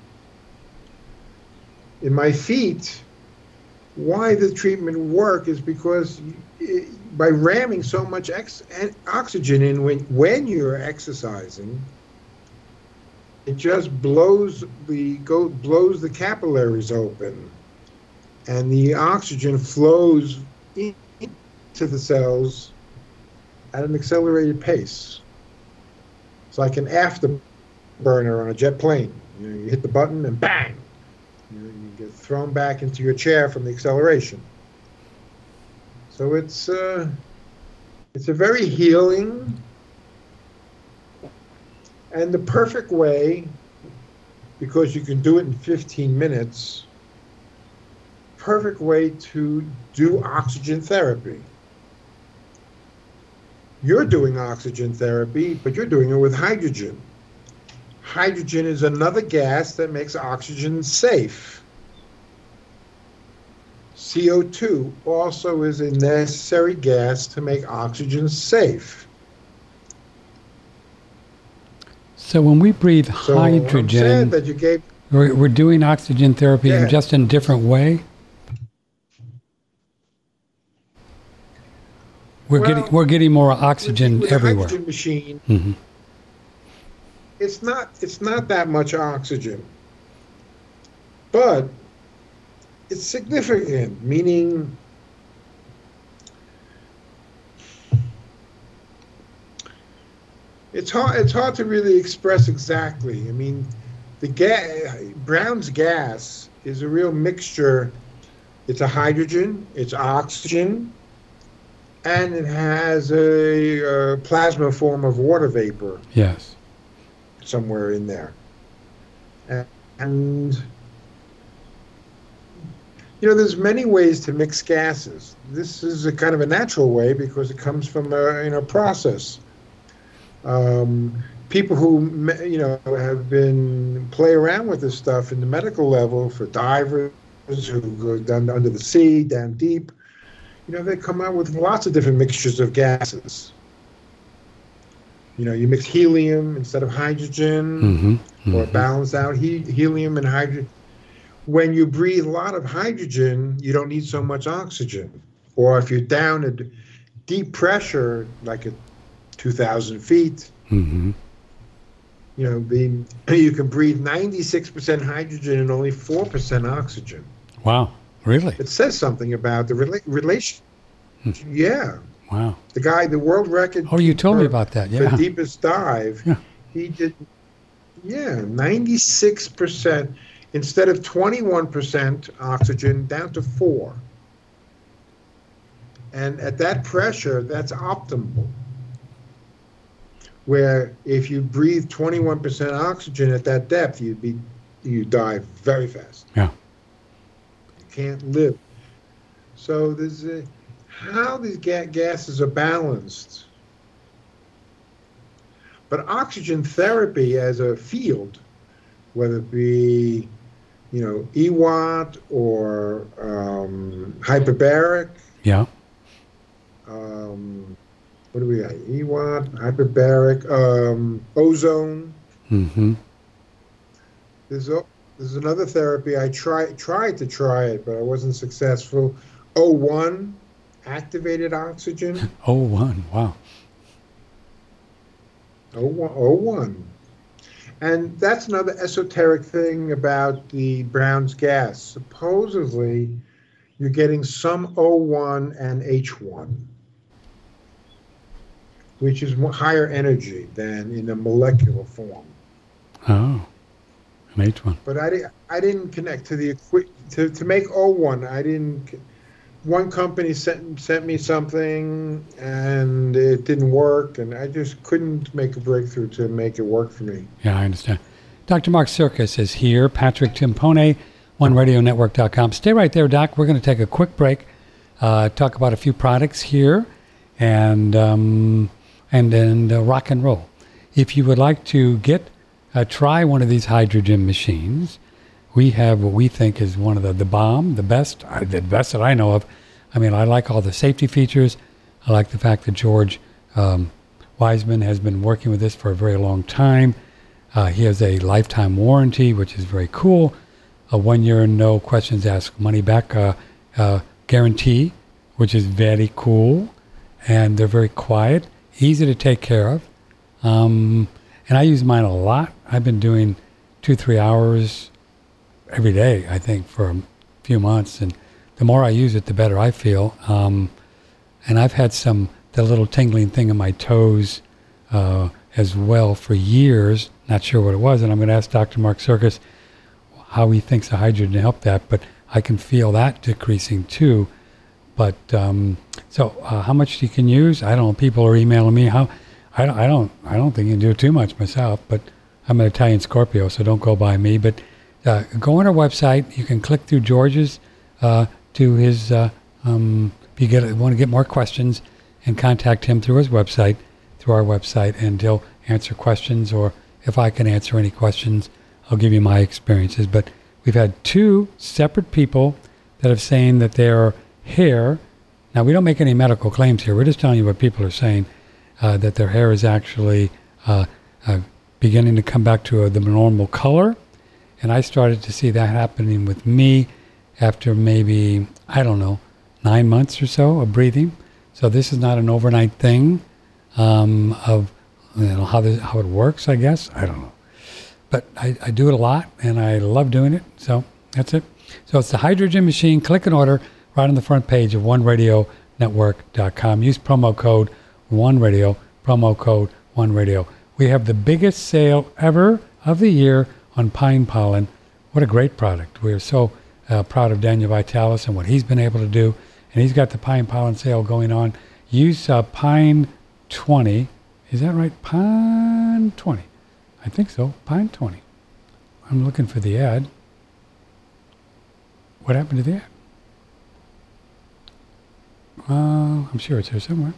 Speaker 1: In my feet, why the treatment work is because it, by ramming so much ex oxygen in when, when you're exercising, it just blows the go blows the capillaries open, and the oxygen flows in, into the cells at an accelerated pace. It's like an afterburner on a jet plane. You know, you hit the button and bang, you know, you get thrown back into your chair from the acceleration. So it's uh, it's a very healing and the perfect way, because you can do it in fifteen minutes, perfect way to do oxygen therapy. You're doing oxygen therapy, but you're doing it with hydrogen. Hydrogen is another gas that makes oxygen safe. C O two also is a necessary gas to make oxygen safe.
Speaker 3: So when we breathe
Speaker 1: So I'm
Speaker 3: hydrogen,
Speaker 1: saying that you gave,
Speaker 3: we're, we're doing oxygen therapy
Speaker 1: Yeah.
Speaker 3: in just in a different way. We're
Speaker 1: Well,
Speaker 3: getting we're getting more oxygen
Speaker 1: with the
Speaker 3: everywhere.
Speaker 1: hydrogen machine,
Speaker 3: hmm
Speaker 1: it's not it's not that much oxygen, but it's significant, meaning it's hard it's hard to really express exactly. I mean, the gas, Brown's gas is a real mixture. It's a hydrogen, it's oxygen, and it has a, uh plasma form of water vapor
Speaker 3: Yes.
Speaker 1: somewhere in there. And You know, there's many ways to mix gases. This is a kind of a natural way because it comes from a, you know, process. Um, people who, you know, have been play around with this stuff in the medical level for divers who go down under the sea, down deep, you know, they come out with lots of different mixtures of gases. You know, you mix helium instead of hydrogen, mm-hmm, mm-hmm. or balance out he- helium and hydrogen. When you breathe a lot of hydrogen, you don't need so much oxygen. Or if you're down at deep pressure, like at two thousand feet,
Speaker 3: mm-hmm.
Speaker 1: you know, the, you can breathe ninety-six percent hydrogen and only four percent oxygen.
Speaker 3: Wow, really?
Speaker 1: It says something about the rela- relation. Hmm. Yeah.
Speaker 3: Wow.
Speaker 1: The guy, the world record.
Speaker 3: Oh, you told me about that, yeah.
Speaker 1: The deepest dive, yeah. he did, yeah, ninety-six percent. Instead of twenty-one percent oxygen, down to four. And at that pressure, that's optimal. Where if you breathe twenty-one percent oxygen at that depth, you'd be, you die very fast.
Speaker 3: Yeah.
Speaker 1: You can't live. So there's a, how these ga- gases are balanced. But oxygen therapy as a field, whether it be, you know, E W A T or um, hyperbaric.
Speaker 3: Yeah.
Speaker 1: Um, what do we got? E W A T, hyperbaric, um, ozone.
Speaker 3: Mm-hmm.
Speaker 1: There's a, there's another therapy. I tried tried to try it, but I wasn't successful. O one, activated oxygen.
Speaker 3: O one, wow.
Speaker 1: O one, O one. And that's another esoteric thing about the Brown's gas. Supposedly, you're getting some O one and H one, which is more higher energy than in a molecular form.
Speaker 3: Oh, an H one.
Speaker 1: But I, di- I didn't connect to the equi- to to make O one. I didn't. One company sent sent me something and it didn't work, and I just couldn't make a breakthrough to make it work for me.
Speaker 3: Yeah, I understand. Doctor Mark Sirkis is here. Patrick Timpone, one radio network dot com. Stay right there, Doc. We're going to take a quick break, uh, talk about a few products here, and um, and then uh, rock and roll. If you would like to get uh, try one of these hydrogen machines, we have what we think is one of the, the bomb, the best, uh, the best that I know of. I mean, I like all the safety features. I like the fact that George um, Wiseman has been working with this for a very long time. Uh, he has a lifetime warranty, which is very cool. A one-year, no questions asked, money-back uh, uh, guarantee, which is very cool. And they're very quiet, easy to take care of. Um, and I use mine a lot. I've been doing two, three hours every day, I think, for a few months, and the more I use it, the better I feel. Um, and I've had some the little tingling thing in my toes uh, as well for years. Not sure what it was, and I'm going to ask Doctor Mark Sirkis how he thinks the hydrogen helped that. But I can feel that decreasing too. But um, so, uh, how much you can use? I don't know. People are emailing me. How I don't. I don't. I don't think you can do too much myself. But I'm an Italian Scorpio, so don't go by me. But Uh, go on our website. You can click through George's uh, to his. Uh, um, if you get want to get more questions, and contact him through his website, through our website, and he'll answer questions. Or if I can answer any questions, I'll give you my experiences. But we've had two separate people that have saying that their hair. Now we don't make any medical claims here. We're just telling you what people are saying. Uh, that their hair is actually uh, uh, beginning to come back to a, the normal color. And I started to see that happening with me after maybe, I don't know, nine months or so of breathing. So this is not an overnight thing um, of you know, how this, how it works, I guess. I don't know. But I, I do it a lot, and I love doing it. So that's it. So it's the hydrogen machine. Click and order right on the front page of one radio network dot com. Use promo code OneRadio, promo code OneRadio. We have the biggest sale ever of the year on pine pollen. What a great product. We're so uh, proud of Daniel Vitalis and what he's been able to do. And he's got the pine pollen sale going on. Use uh, Pine twenty. Is that right? Pine twenty. I think so. Pine twenty. I'm looking for the ad. What happened to the ad? Uh, I'm sure it's here somewhere.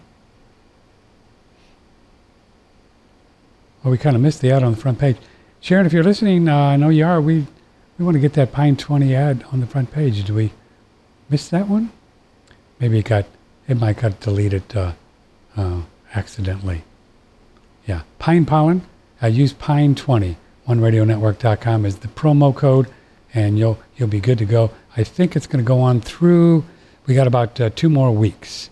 Speaker 3: Well, we kind of missed the ad on the front page. Sharon, if you're listening, uh, I know you are. We we want to get that Pine twenty ad on the front page. Do we miss that one? Maybe it got it might got deleted uh, uh, accidentally. Yeah, Pine Pollen. I use Pine twenty. one radio network dot com is the promo code, and you'll you'll be good to go. I think it's going to go on through. We got about uh, two more weeks.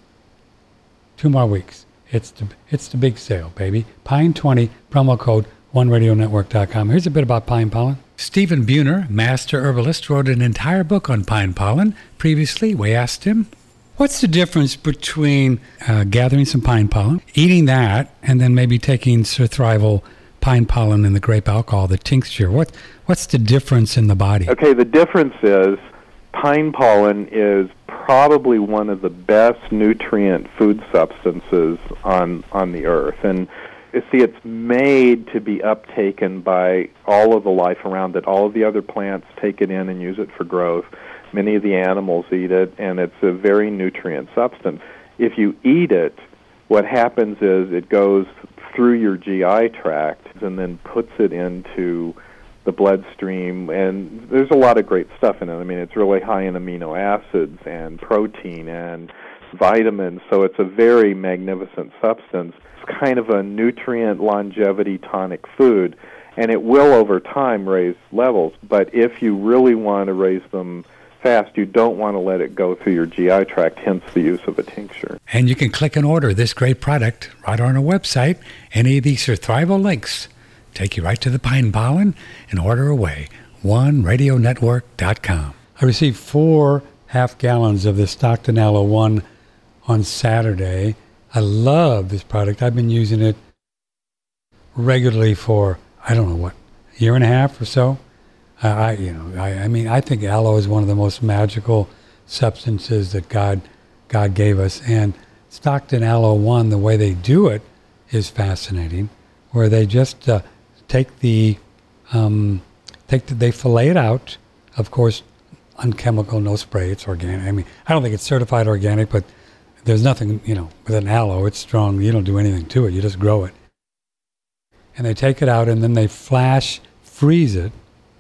Speaker 3: Two more weeks. It's the it's the big sale, baby. Pine twenty, promo code one radio network dot com. Here's a bit about pine pollen. Stephen Buhner, master herbalist, wrote an entire book on pine pollen. Previously, we asked him, what's the difference between uh, gathering some pine pollen, eating that, and then maybe taking survival pine pollen and the grape alcohol, the tincture? What What's the difference in the body?
Speaker 4: Okay, the difference is pine pollen is probably one of the best nutrient food substances on on the earth. And you see, it's made to be uptaken by all of the life around it. All of the other plants take it in and use it for growth. Many of the animals eat it, and it's a very nutrient substance. If you eat it, what happens is it goes through your G I tract and then puts it into the bloodstream, and there's a lot of great stuff in it. I mean, it's really high in amino acids and protein and vitamins, so it's a very magnificent substance. It's kind of a nutrient longevity tonic food, and it will over time raise levels, but if you really want to raise them fast, you don't want to let it go through your G I tract, hence the use of a tincture.
Speaker 3: And you can click and order this great product right on our website. Any of these Surthrival links take you right to the pine pollen and order away. one radio network dot com. I received four half gallons of the Stockton Aloe One on Saturday. I love this product. I've been using it regularly for, I don't know what, a year and a half or so. Uh, I, you know, I, I mean, I think aloe is one of the most magical substances that God, God gave us. And Stockton Aloe One, the way they do it is fascinating, where they just uh, take the, um, take the, they fillet it out, of course, unchemical, no spray, it's organic. I mean, I don't think it's certified organic, but there's nothing, you know, with an aloe, it's strong. You don't do anything to it, you just grow it. And they take it out and then they flash freeze it.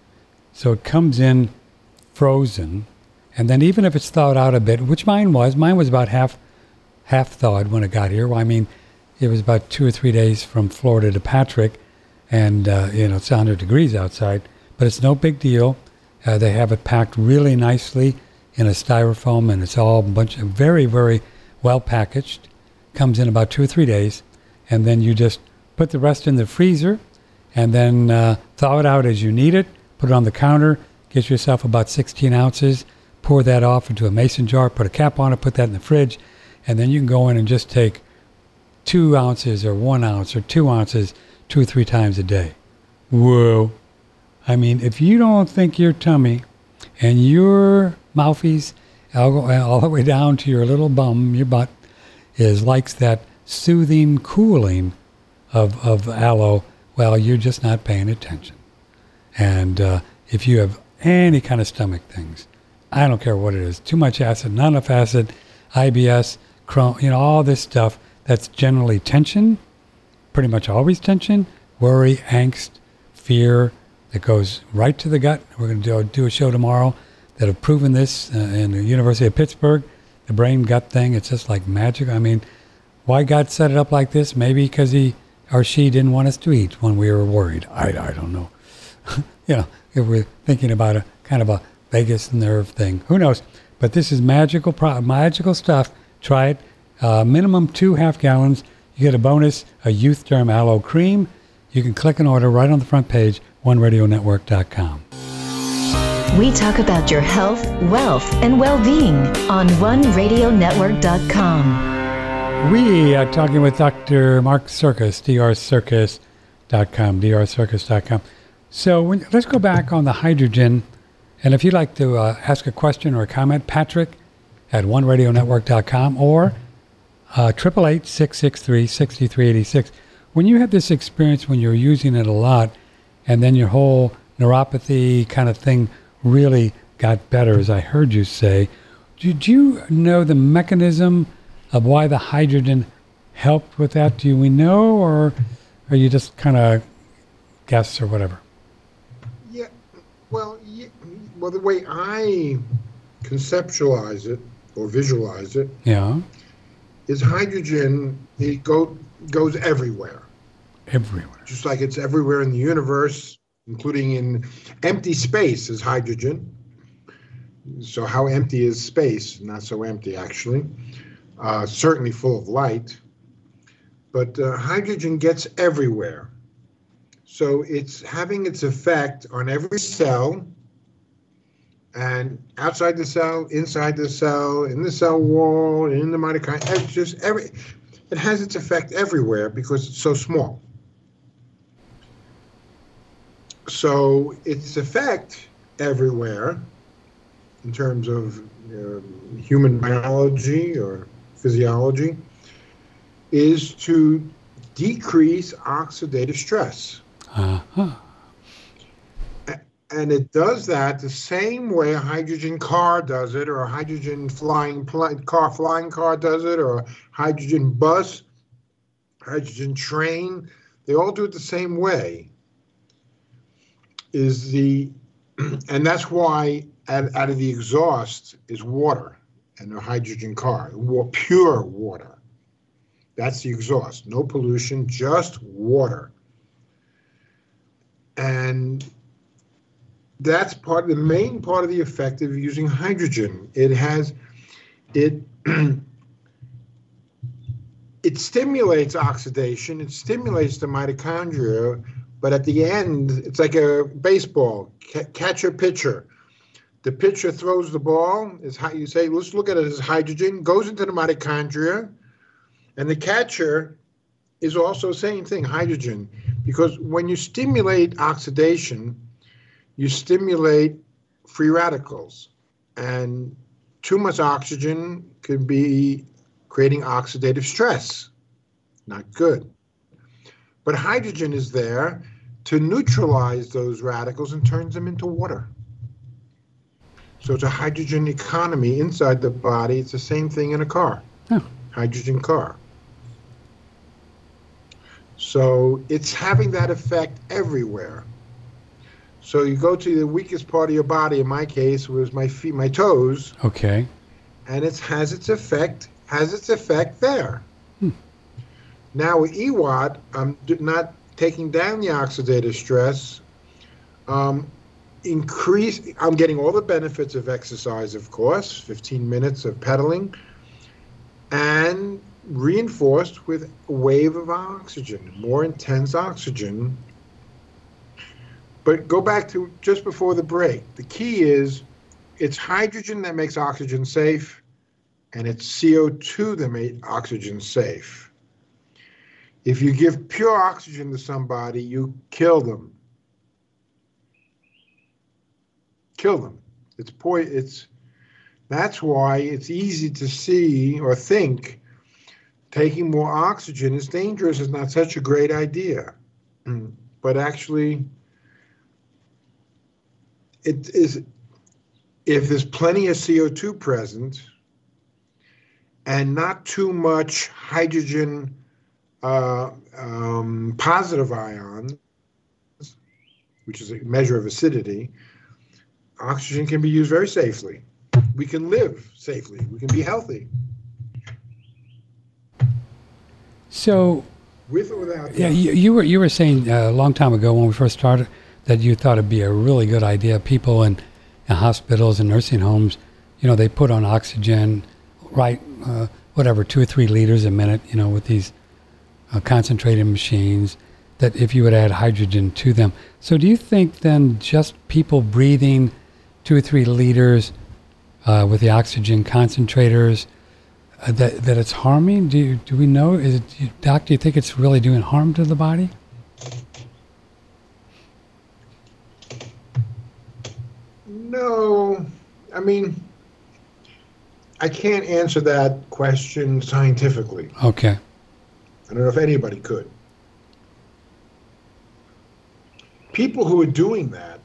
Speaker 3: So it comes in frozen, and then even if it's thawed out a bit, which mine was, mine was about half half thawed when it got here. Well, I mean, it was about two or three days from Florida to Patrick, and, uh, you know, it's one hundred degrees outside, but it's no big deal. Uh, they have it packed really nicely in a styrofoam, and it's all a bunch of very, very well packaged. Comes in about two or three days, and then you just put the rest in the freezer, and then uh, thaw it out as you need it. Put it on the counter, get yourself about sixteen ounces, pour that off into a mason jar, put a cap on it, put that in the fridge, and then you can go in and just take two ounces or one ounce or two ounces two or three times a day. Whoa. I mean, if you don't think your tummy and your mouthies all, all the way down to your little bum, your butt, is likes that soothing cooling of, of aloe, well, you're just not paying attention. And uh, if you have any kind of stomach things, I don't care what it is, too much acid, not enough acid, I B S, Crohn, you know, all this stuff that's generally tension, pretty much always tension, worry, angst, fear, that goes right to the gut. We're going to do, do a show tomorrow that have proven this uh, in the University of Pittsburgh, the brain-gut thing. It's just like magic. I mean, why God set it up like this? Maybe because he or she didn't want us to eat when we were worried. I, I don't know. You know, if we're thinking about a kind of a vagus nerve thing, who knows? But this is magical, pro- magical stuff. Try it. Uh, minimum two half gallons. You get a bonus, a Youth Derm Aloe Cream. You can click and order right on the front page, one radio network dot com.
Speaker 2: We talk about your health, wealth, and well-being on one radio network dot com.
Speaker 3: We are talking with Doctor Mark Sircus, d r circus dot com, d r circus dot com. So when, let's go back on the hydrogen. And if you'd like to uh, ask a question or a comment, Patrick at one radio network dot com or triple eight, six six three, six three eight six. When you had this experience when you were using it a lot, and then your whole neuropathy kind of thing really got better, as I heard you say, did you know the mechanism of why the hydrogen helped with that? Do we know, or are you just kind of guess or whatever?
Speaker 1: Yeah, well, yeah, well, the way I conceptualize it or visualize it
Speaker 3: Yeah,
Speaker 1: is hydrogen, it go, goes everywhere.
Speaker 3: everywhere.
Speaker 1: Just like it's everywhere in the universe, including in empty space is hydrogen. So how empty is space? Not so empty, actually. Uh, certainly full of light. But uh, hydrogen gets everywhere. So it's having its effect on every cell, and outside the cell, inside the cell, in the cell wall, in the mitochondria. It's just every, it has its effect everywhere because it's so small. So its effect everywhere, in terms of uh, human biology or physiology, is to decrease oxidative stress.
Speaker 3: Uh-huh.
Speaker 1: And it does that the same way a hydrogen car does it, or a hydrogen flying pl- car, flying car does it, or a hydrogen bus, hydrogen train. They all do it the same way. Is the, and that's why out, out of the exhaust is water, and a hydrogen car, wa- pure water. That's the exhaust. No pollution, just water. And that's part, the main part of the effect of using hydrogen. It has, it, it stimulates oxidation, it stimulates the mitochondria, but at the end, it's like a baseball, ca- catcher pitcher. The pitcher throws the ball, is how you say, let's look at it as hydrogen, goes into the mitochondria, and the catcher is also the same thing, hydrogen, because when you stimulate oxidation, you stimulate free radicals, and too much oxygen could be creating oxidative stress. Not good. But hydrogen is there to neutralize those radicals and turns them into water. So it's a hydrogen economy inside the body. It's the same thing in a car,
Speaker 3: Huh.
Speaker 1: hydrogen car. So it's having that effect everywhere. So you go to the weakest part of your body, in my case was my feet, my toes,
Speaker 3: Okay.
Speaker 1: and it has its effect, has its effect there.
Speaker 3: Hmm.
Speaker 1: Now with E W A D, I'm d- not taking down the oxidative stress, um, increase, I'm getting all the benefits of exercise, of course, fifteen minutes of pedaling, and reinforced with a wave of oxygen, more intense oxygen. But go back to just before the break. The key is it's hydrogen that makes oxygen safe, and it's C O two that makes oxygen safe. If you give pure oxygen to somebody, you kill them. Kill them. It's po- It's that's why it's easy to see or think taking more oxygen is dangerous. Is not such a great idea, but actually, it is. If there's plenty of C O two present and not too much hydrogen uh, um, positive ions, which is a measure of acidity, oxygen can be used very safely. We can live safely. We can be healthy.
Speaker 3: So,
Speaker 1: With or without.
Speaker 3: yeah, you, you were you were saying uh, a long time ago when we first started that you thought it'd be a really good idea. People in, in hospitals and nursing homes, you know, they put on oxygen, right, uh, whatever, two or three liters a minute, you know, with these uh, concentrated machines, that if you would add hydrogen to them. So do you think then just people breathing two or three liters uh, with the oxygen concentrators, uh, that that it's harming? Do you, do we know? Is it, do you, Doc, do you think it's really doing harm to the body?
Speaker 1: No, I mean, I can't answer that question scientifically.
Speaker 3: Okay.
Speaker 1: I don't know if anybody could. People who are doing that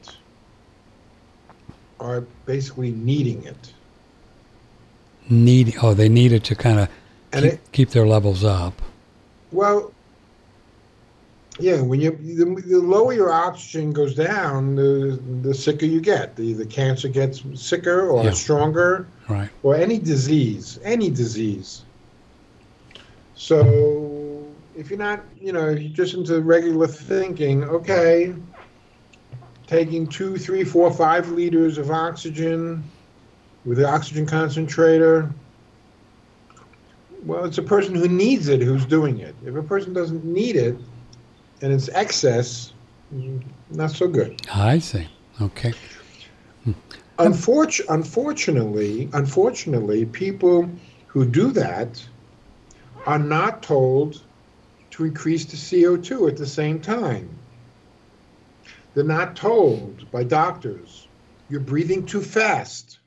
Speaker 1: are basically needing it.
Speaker 3: Need oh, they need it to kind of
Speaker 1: And
Speaker 3: keep,
Speaker 1: it,
Speaker 3: keep their levels up.
Speaker 1: well, yeah, when you the, the lower your oxygen goes down, the the sicker you get. The the cancer gets sicker or
Speaker 3: Yeah.
Speaker 1: stronger,
Speaker 3: Right.
Speaker 1: or any disease, any disease. So if you're not, you know, if you're just into regular thinking, okay, taking two, three, four, five liters of oxygen with the oxygen concentrator, well, it's a person who needs it who's doing it. If a person doesn't need it and it's excess, mm, not so good.
Speaker 3: I see. Okay.
Speaker 1: Unfortunately, unfortunately, unfortunately, people who do that are not told to increase the C O two at the same time. They're not told by doctors, you're breathing too fast.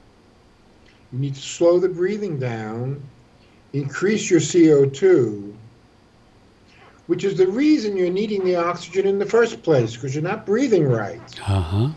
Speaker 1: You need to slow the breathing down, increase your C O two, which is the reason you're needing the oxygen in the first place, because you're not breathing right.
Speaker 3: Uh-huh.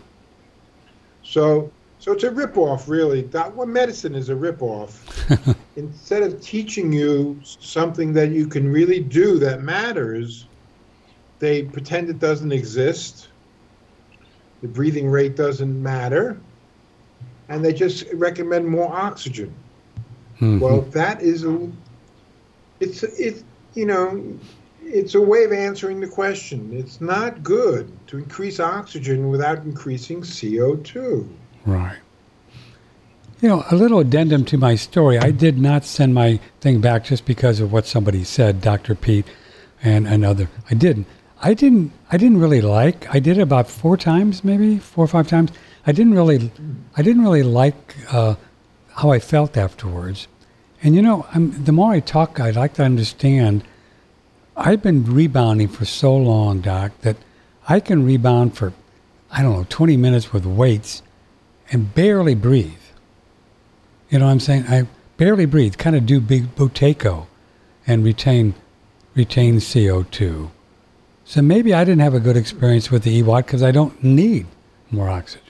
Speaker 1: So, so it's a ripoff, really. That one medicine is a ripoff. Instead of teaching you something that you can really do that matters, they pretend it doesn't exist. The breathing rate doesn't matter, and they just recommend more oxygen.
Speaker 3: Mhm.
Speaker 1: Well, that is a, it's it, you know, it's a way of answering the question. It's not good to increase oxygen without increasing C O two.
Speaker 3: Right. You know, a little addendum to my story. I did not send my thing back just because of what somebody said, Doctor Pete and another. I didn't. I didn't I didn't really like. I did it about four times, maybe four or five times. I didn't really I didn't really like uh, how I felt afterwards. And you know, I'm, the more I talk, I'd like to understand. I've been rebounding for so long, Doc, that I can rebound for, I don't know, twenty minutes with weights and barely breathe. You know what I'm saying? I barely breathe, kind of do big Buteyko and retain retain C O two. So maybe I didn't have a good experience with the E W A T because I don't need more oxygen.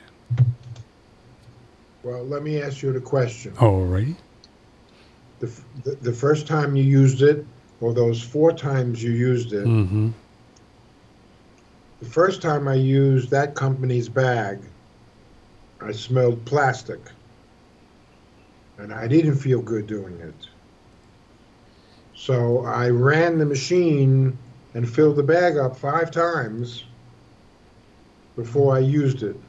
Speaker 1: Well, let me ask you the question.
Speaker 3: Alrighty.
Speaker 1: The, f- the, the first time you used it, or those four times you used it,
Speaker 3: Mm-hmm.
Speaker 1: the first time I used that company's bag, I smelled plastic. And I didn't feel good doing it. So I ran the machine and filled the bag up five times before I used it.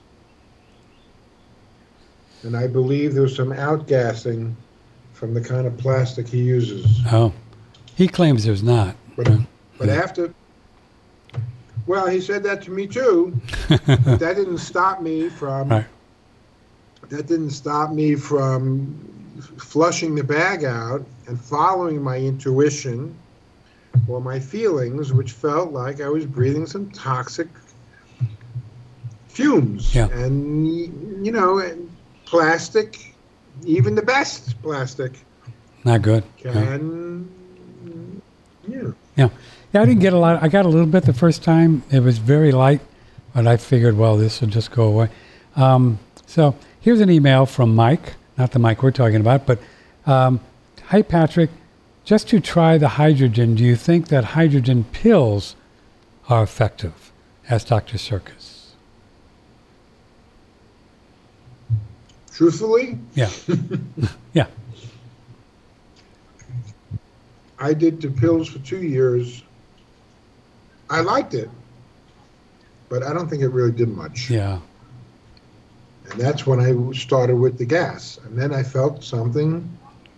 Speaker 1: And I believe there was some outgassing from the kind of plastic he uses.
Speaker 3: Oh, he claims there's not.
Speaker 1: But,
Speaker 3: Uh,
Speaker 1: but after, well, he said that to me too. But that didn't stop me from,
Speaker 3: Right.
Speaker 1: that didn't stop me from flushing the bag out and following my intuition or my feelings, which felt like I was breathing some toxic fumes.
Speaker 3: Yeah.
Speaker 1: And, you know, and plastic, even the best plastic,
Speaker 3: Not good. Yeah.
Speaker 1: can, yeah.
Speaker 3: Yeah. Yeah, I didn't get a lot. I got a little bit the first time. It was very light, but I figured, well, this will just go away. Um, so here's an email from Mike, not the Mike we're talking about, but um, hi, Patrick. Just to try the hydrogen, do you think that hydrogen pills are effective? Asked Doctor Circus.
Speaker 1: Truthfully,
Speaker 3: Yeah. Yeah.
Speaker 1: I did the pills for two years. I liked it, but I don't think it really did much.
Speaker 3: Yeah.
Speaker 1: And that's when I started with the gas. And then I felt something.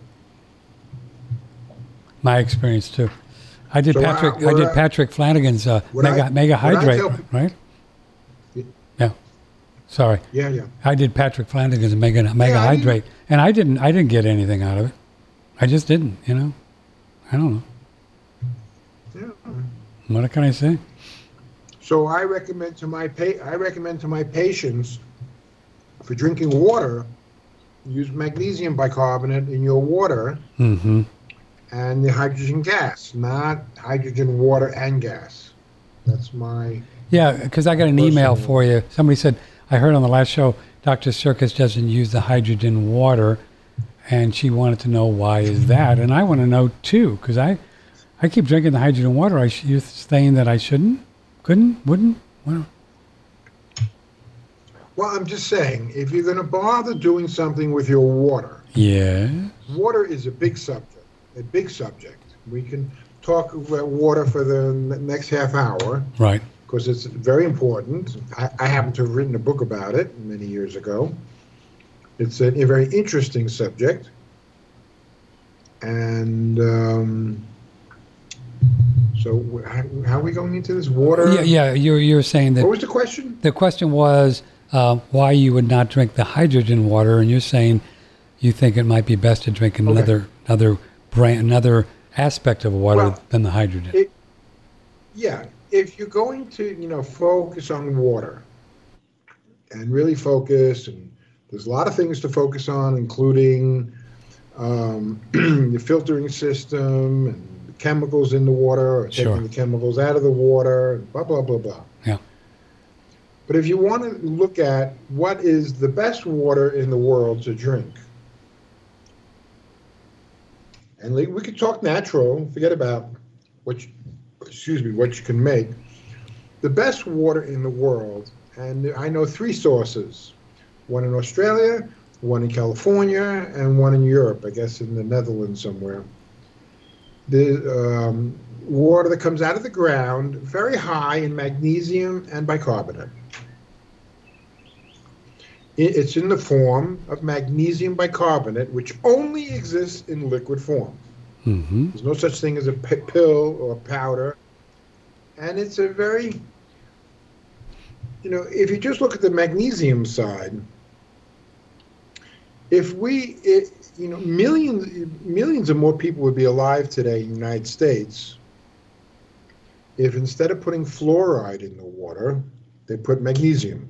Speaker 3: My experience too. I did
Speaker 1: So I-
Speaker 3: Patrick. I,
Speaker 1: what
Speaker 3: did
Speaker 1: I-
Speaker 3: Patrick Flanagan's uh,
Speaker 1: what
Speaker 3: mega
Speaker 1: I-
Speaker 3: mega
Speaker 1: what I
Speaker 3: hydrate,
Speaker 1: tell-
Speaker 3: right?
Speaker 1: Yeah.
Speaker 3: Yeah. Sorry,
Speaker 1: Yeah, yeah.
Speaker 3: I did Patrick Flanagan's mega mega
Speaker 1: Yeah, I didn't-
Speaker 3: hydrate, and I didn't. I didn't get anything out of it. I just didn't. You know. I don't know.
Speaker 1: Yeah.
Speaker 3: What can I say?
Speaker 1: So I recommend to my pa- I recommend to my patients for drinking water, use magnesium bicarbonate in your water
Speaker 3: Mm-hmm.
Speaker 1: and the hydrogen gas, not hydrogen water and gas. That's my
Speaker 3: Yeah, because I got an email
Speaker 1: Personal.
Speaker 3: for you. Somebody said, I heard on the last show, Doctor Circus doesn't use the hydrogen water. and she wanted to know why is that, and I want to know too, because I, I keep drinking the hydrogen water. I sh- you're saying that I shouldn't, couldn't, wouldn't? Well,
Speaker 1: Well, I'm just saying, if you're going to bother doing something with your water,
Speaker 3: yeah,
Speaker 1: water is a big subject, a big subject. We can talk about water for the n- next half hour,
Speaker 3: right.
Speaker 1: because it's very important. I, I happen to have written a book about it many years ago. It's a, a very interesting subject. And um, so wh- how, how are we going into this water?
Speaker 3: Yeah, yeah. You're you're saying that
Speaker 1: What was the question?
Speaker 3: the question was uh, why you would not drink the hydrogen water, and you're saying you think it might be best to drink another
Speaker 1: Okay.
Speaker 3: another brand, another aspect of water
Speaker 1: Well,
Speaker 3: than the hydrogen.
Speaker 1: It, yeah, if you're going to, you know, focus on water and really focus, and there's a lot of things to focus on, including um, the filtering system and the chemicals in the water, or taking
Speaker 3: Sure.
Speaker 1: the chemicals out of the water, and blah, blah, blah, blah.
Speaker 3: Yeah.
Speaker 1: But if you want to look at what is the best water in the world to drink, and we could talk natural, forget about what you, excuse me, what you can make. The best water in the world, and I know three sources, one in Australia, one in California, and one in Europe, I guess in the Netherlands somewhere. The um, water that comes out of the ground, very high in magnesium and bicarbonate. It- It's in the form of magnesium bicarbonate, which only exists in liquid form.
Speaker 3: Mm-hmm.
Speaker 1: There's no such thing as a p- pill or powder. And it's a very, you know, if you just look at the magnesium side, if we, it, you know, millions, millions of more people would be alive today in the United States if instead of putting fluoride in the water, they put magnesium.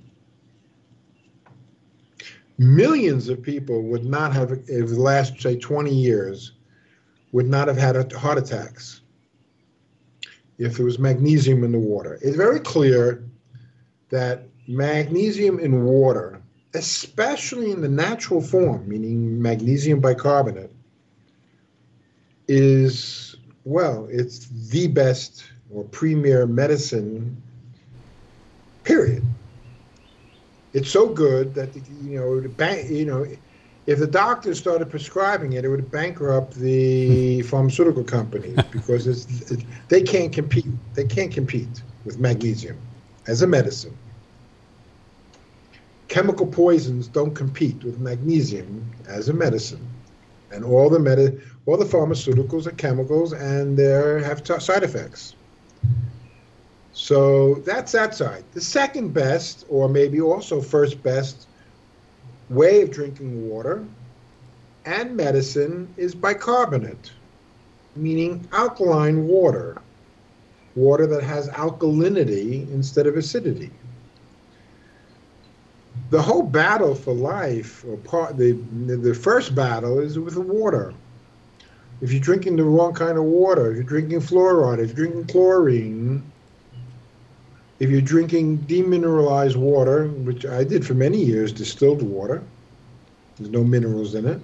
Speaker 1: Millions of people would not have, if the last, say, twenty years, would not have had heart attacks if there was magnesium in the water. It's very clear that magnesium in water, especially in the natural form, meaning magnesium bicarbonate, is, well, it's the best or premier medicine, period. It's so good that, you know, the bank, you know, if the doctors started prescribing it, it would bankrupt the pharmaceutical companies because it's, it, they can't compete. They can't compete with magnesium as a medicine. Chemical poisons don't compete with magnesium as a medicine, and all the medi- all the pharmaceuticals are chemicals, and they have t- side effects. So that's that side. The second best, or maybe also first best, way of drinking water and medicine is bicarbonate, meaning alkaline water, water that has alkalinity instead of acidity. The whole battle for life, or part the the first battle, is with the water. If you're drinking the wrong kind of water, if you're drinking fluoride, if you're drinking chlorine, if you're drinking demineralized water, which I did for many years, distilled water, there's no minerals in it.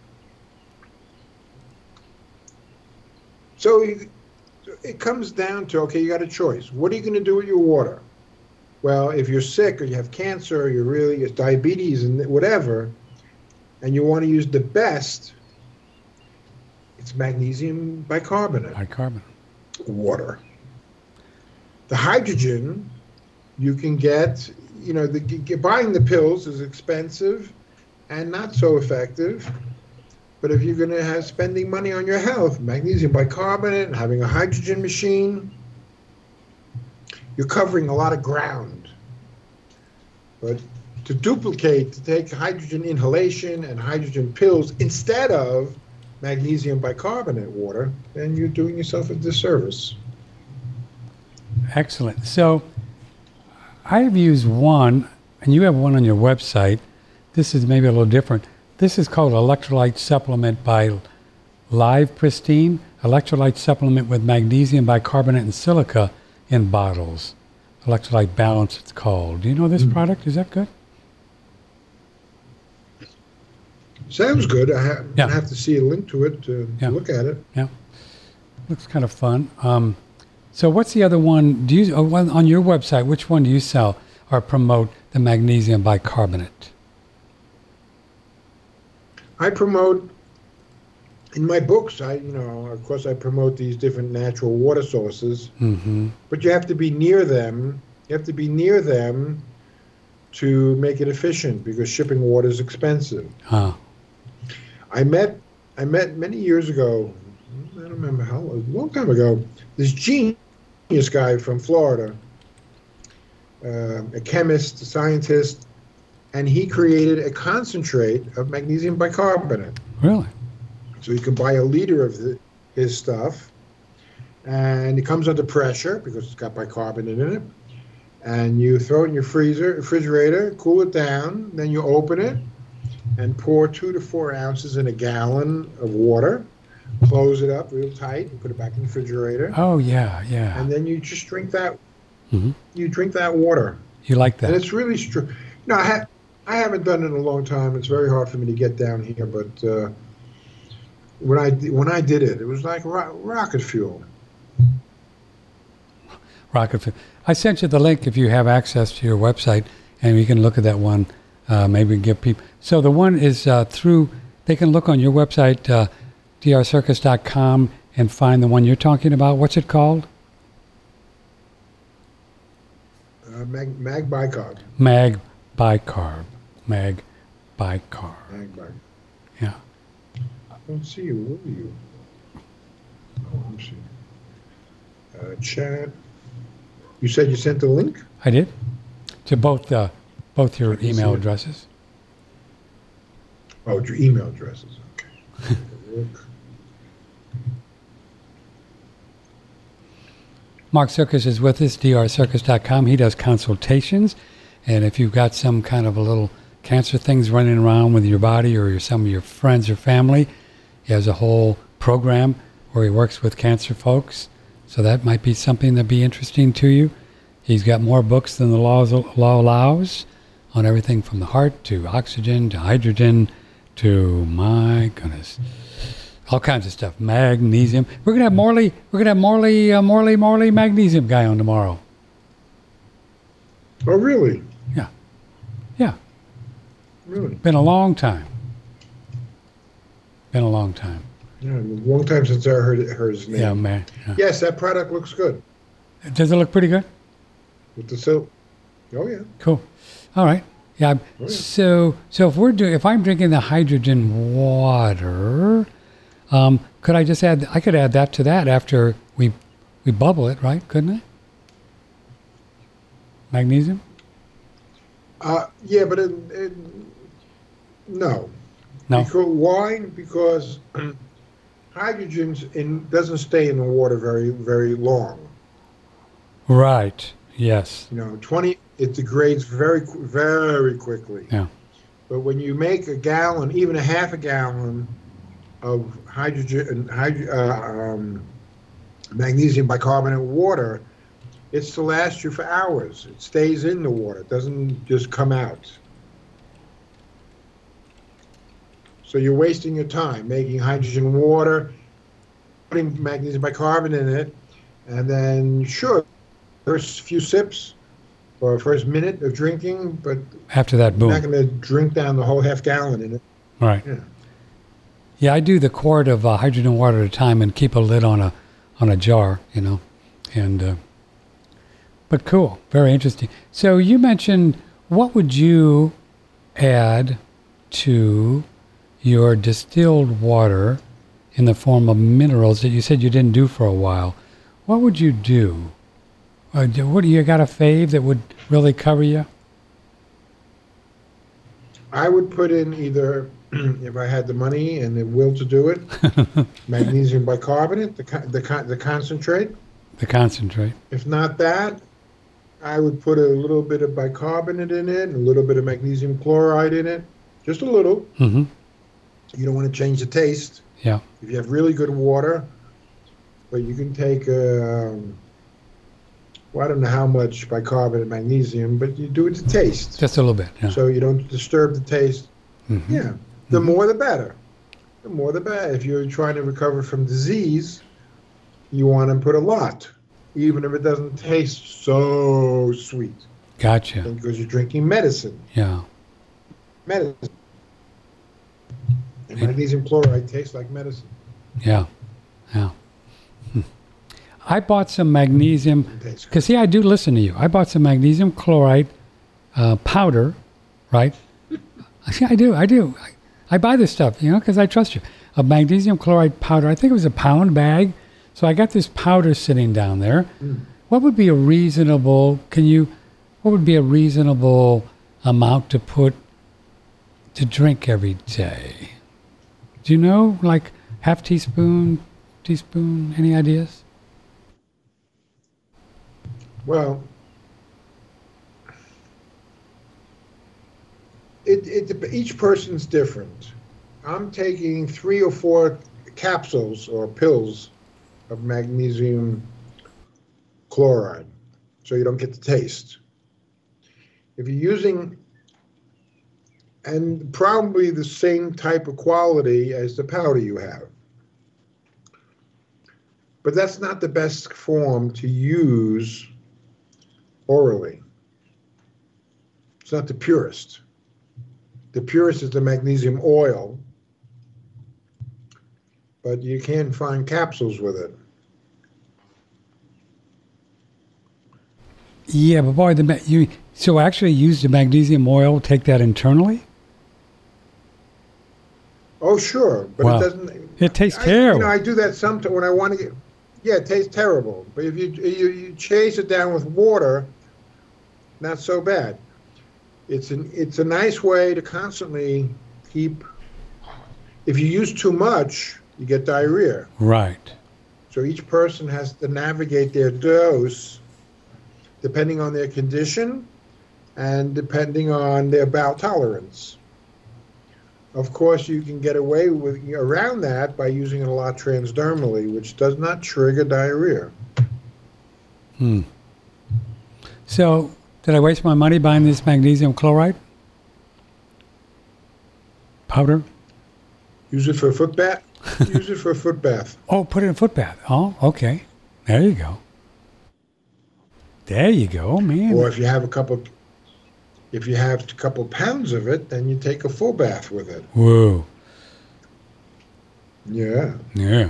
Speaker 1: So you, it comes down to, okay, you got a choice. What are you going to do with your water? Well, if you're sick or you have cancer or you're really, it's diabetes and whatever, and you want to use the best, it's magnesium bicarbonate.
Speaker 3: Bicarbonate.
Speaker 1: Water. The hydrogen you can get, you know, the, g- buying the pills is expensive and not so effective. But if you're going to have spending money on your health, magnesium bicarbonate and having a hydrogen machine, you're covering a lot of ground. But to duplicate, to take hydrogen inhalation and hydrogen pills instead of magnesium bicarbonate water, then you're doing yourself a disservice.
Speaker 3: Excellent. So I've used one, and you have one on your website. This is maybe a little different. This is called Electrolyte Supplement by Live Pristine, electrolyte supplement with magnesium bicarbonate and silica in bottles. Electrolyte Balance, it's called. Do you know this mm. product? Is that good?
Speaker 1: Sounds good. I ha-
Speaker 3: Yeah.
Speaker 1: have to see a link to it to,
Speaker 3: Yeah.
Speaker 1: to look at it.
Speaker 3: Yeah, looks kind of fun. Um, so what's the other one? Do you, uh, one- on your website, which one do you sell or promote the magnesium bicarbonate?
Speaker 1: I promote in my books. I, you know, of course, I promote these different natural water sources,
Speaker 3: Mm-hmm.
Speaker 1: but you have to be near them. You have to be near them to make it efficient because shipping water is expensive.
Speaker 3: Ah,
Speaker 1: I met, I met many years ago. I don't remember how long, a long time ago. This genius guy from Florida, uh, a chemist, a scientist, and he created a concentrate of magnesium bicarbonate.
Speaker 3: really?
Speaker 1: So you can buy a liter of the, his stuff, and it comes under pressure because it's got bicarbonate in it. And you throw it in your freezer, refrigerator, cool it down, then you open it and pour two to four ounces in a gallon of water, close it up real tight, and put it back in the refrigerator.
Speaker 3: Oh, yeah, yeah.
Speaker 1: And then you just drink that.
Speaker 3: Mm-hmm.
Speaker 1: You drink that water,
Speaker 3: You like
Speaker 1: and
Speaker 3: that?
Speaker 1: it's really strong. No, I, ha- I haven't done it in a long time. It's very hard for me to get down here, but uh, when I when I did it, it was like ro- rocket fuel.
Speaker 3: Rocket fuel. I sent you the link if you have access to your website, and you can look at that one. Uh, maybe give people. So the one is uh, through. They can look on your website, uh, d r circus dot com, and find the one you're talking about. What's it called?
Speaker 1: Uh, mag, mag bicarb.
Speaker 3: Mag bicarb. Mag bicarb.
Speaker 1: Mag bicarb.
Speaker 3: Yeah.
Speaker 1: I don't see you. Where are you? Oh, let me see. Uh, chat. You said you sent the link?
Speaker 3: I did to both uh, both your
Speaker 1: I can
Speaker 3: email
Speaker 1: see it.
Speaker 3: addresses.
Speaker 1: Oh, your email addresses. Okay. Take a look.
Speaker 3: Mark Circus is with us, d r circus dot com. He does consultations, and if you've got some kind of a little cancer things running around with your body or your, some of your friends or family, he has a whole program where he works with cancer folks. So that might be something that'd be interesting to you. He's got more books than the laws, law allows on everything from the heart to oxygen to hydrogen to, my goodness, all kinds of stuff. Magnesium. We're gonna have Morley. We're gonna have Morley. Uh, Morley. Morley magnesium guy on tomorrow.
Speaker 1: Oh, really?
Speaker 3: Yeah. Yeah.
Speaker 1: Really?
Speaker 3: Been a long time. Been a long time.
Speaker 1: Yeah, a long time since I heard, heard his name.
Speaker 3: Yeah, man. Yeah.
Speaker 1: Yes, that product looks good.
Speaker 3: Does it look pretty good?
Speaker 1: With the silk. Oh, yeah.
Speaker 3: Cool. All right. Yeah.
Speaker 1: Oh, yeah.
Speaker 3: So, so if we're doing, if I'm drinking the hydrogen water, um, could I just add? I could add that to that after we we bubble it, right? Couldn't I? Magnesium.
Speaker 1: Uh, yeah, but it, it, no.
Speaker 3: No.
Speaker 1: Because, why? Because hydrogen in, doesn't stay in the water very, very long.
Speaker 3: Right. Yes.
Speaker 1: You know, twenty, it degrades very, qu- very quickly.
Speaker 3: Yeah.
Speaker 1: But when you make a gallon, even a half a gallon of hydrogen, hyd- uh, um, magnesium bicarbonate water, it's to last you for hours. It stays in the water. It doesn't just come out. So you're wasting your time making hydrogen water, putting magnesium bicarbonate in it, and then sure, first few sips or first minute of drinking, but
Speaker 3: After that,
Speaker 1: you're not
Speaker 3: boom.
Speaker 1: going to drink down the whole half gallon in it.
Speaker 3: Right.
Speaker 1: Yeah.
Speaker 3: Yeah, I do the quart of uh, hydrogen water at a time and keep a lid on a on a jar, you know, and uh, but cool, very interesting. So you mentioned, what would you add to your distilled water in the form of minerals that you said you didn't do for a while? What would you do? Uh, do what do you got a fave that would really cover you?
Speaker 1: I would put in either, if I had the money and the will to do it, magnesium bicarbonate, the con- the con- the concentrate.
Speaker 3: The concentrate.
Speaker 1: If not that, I would put a little bit of bicarbonate in it, and a little bit of magnesium chloride in it, just a little.
Speaker 3: Mm-hmm.
Speaker 1: You don't want to change the taste.
Speaker 3: Yeah.
Speaker 1: If you have really good water, but you can take, um, well, I don't know how much bicarbonate magnesium, but you do it to taste.
Speaker 3: Just a little bit. Yeah.
Speaker 1: So you don't disturb the taste.
Speaker 3: Mhm.
Speaker 1: Yeah. the
Speaker 3: Mhm.
Speaker 1: more the better. The more the better. If you're trying to recover from disease, you want to put a lot, even if it doesn't taste so sweet,
Speaker 3: Gotcha.
Speaker 1: because you're drinking medicine.
Speaker 3: Yeah.
Speaker 1: Medicine. And magnesium chloride tastes like medicine.
Speaker 3: Yeah. Yeah. Hmm. I bought some magnesium,
Speaker 1: It tastes good.
Speaker 3: because see, I do listen to you. I bought some magnesium chloride uh, powder, right? See, I do. I do. I, I buy this stuff, you know, because I trust you. A magnesium chloride powder. I think it was a pound bag. So I got this powder sitting down there.
Speaker 1: Mm.
Speaker 3: What would be a reasonable, can you, what would be a reasonable amount to put to drink every day? Do you know, like half teaspoon, teaspoon, any ideas?
Speaker 1: Well, it, it each person's different. I'm taking three or four capsules or pills of magnesium chloride, so you don't get the taste. If you're using, and probably the same type of quality as the powder you have, but that's not the best form to use orally. It's not the purest. The purest is the magnesium oil, but you can find capsules with it.
Speaker 3: Yeah, but boy, the ma- you so actually use the magnesium oil, take that internally?
Speaker 1: Oh, sure, but
Speaker 3: Wow.
Speaker 1: it doesn't.
Speaker 3: It tastes
Speaker 1: I,
Speaker 3: terrible.
Speaker 1: You know, I do that sometimes when I want to get. Yeah, it tastes terrible. But if you, you you chase it down with water, not so bad. It's an it's a nice way to constantly keep. If you use too much, you get diarrhea.
Speaker 3: Right.
Speaker 1: So each person has to navigate their dose depending on their condition and depending on their bowel tolerance. Of course, you can get away with around that by using it a lot transdermally, which does not trigger diarrhea.
Speaker 3: Hmm. So, did I waste my money buying this magnesium chloride powder?
Speaker 1: Use it for a foot bath. Use it for a foot bath.
Speaker 3: Oh, put it in a foot bath. Oh, okay. There you go. There you go, man.
Speaker 1: Or if you have a couple, if you have a couple pounds of it, then you take a full bath with it.
Speaker 3: Whoa.
Speaker 1: Yeah.
Speaker 3: Yeah.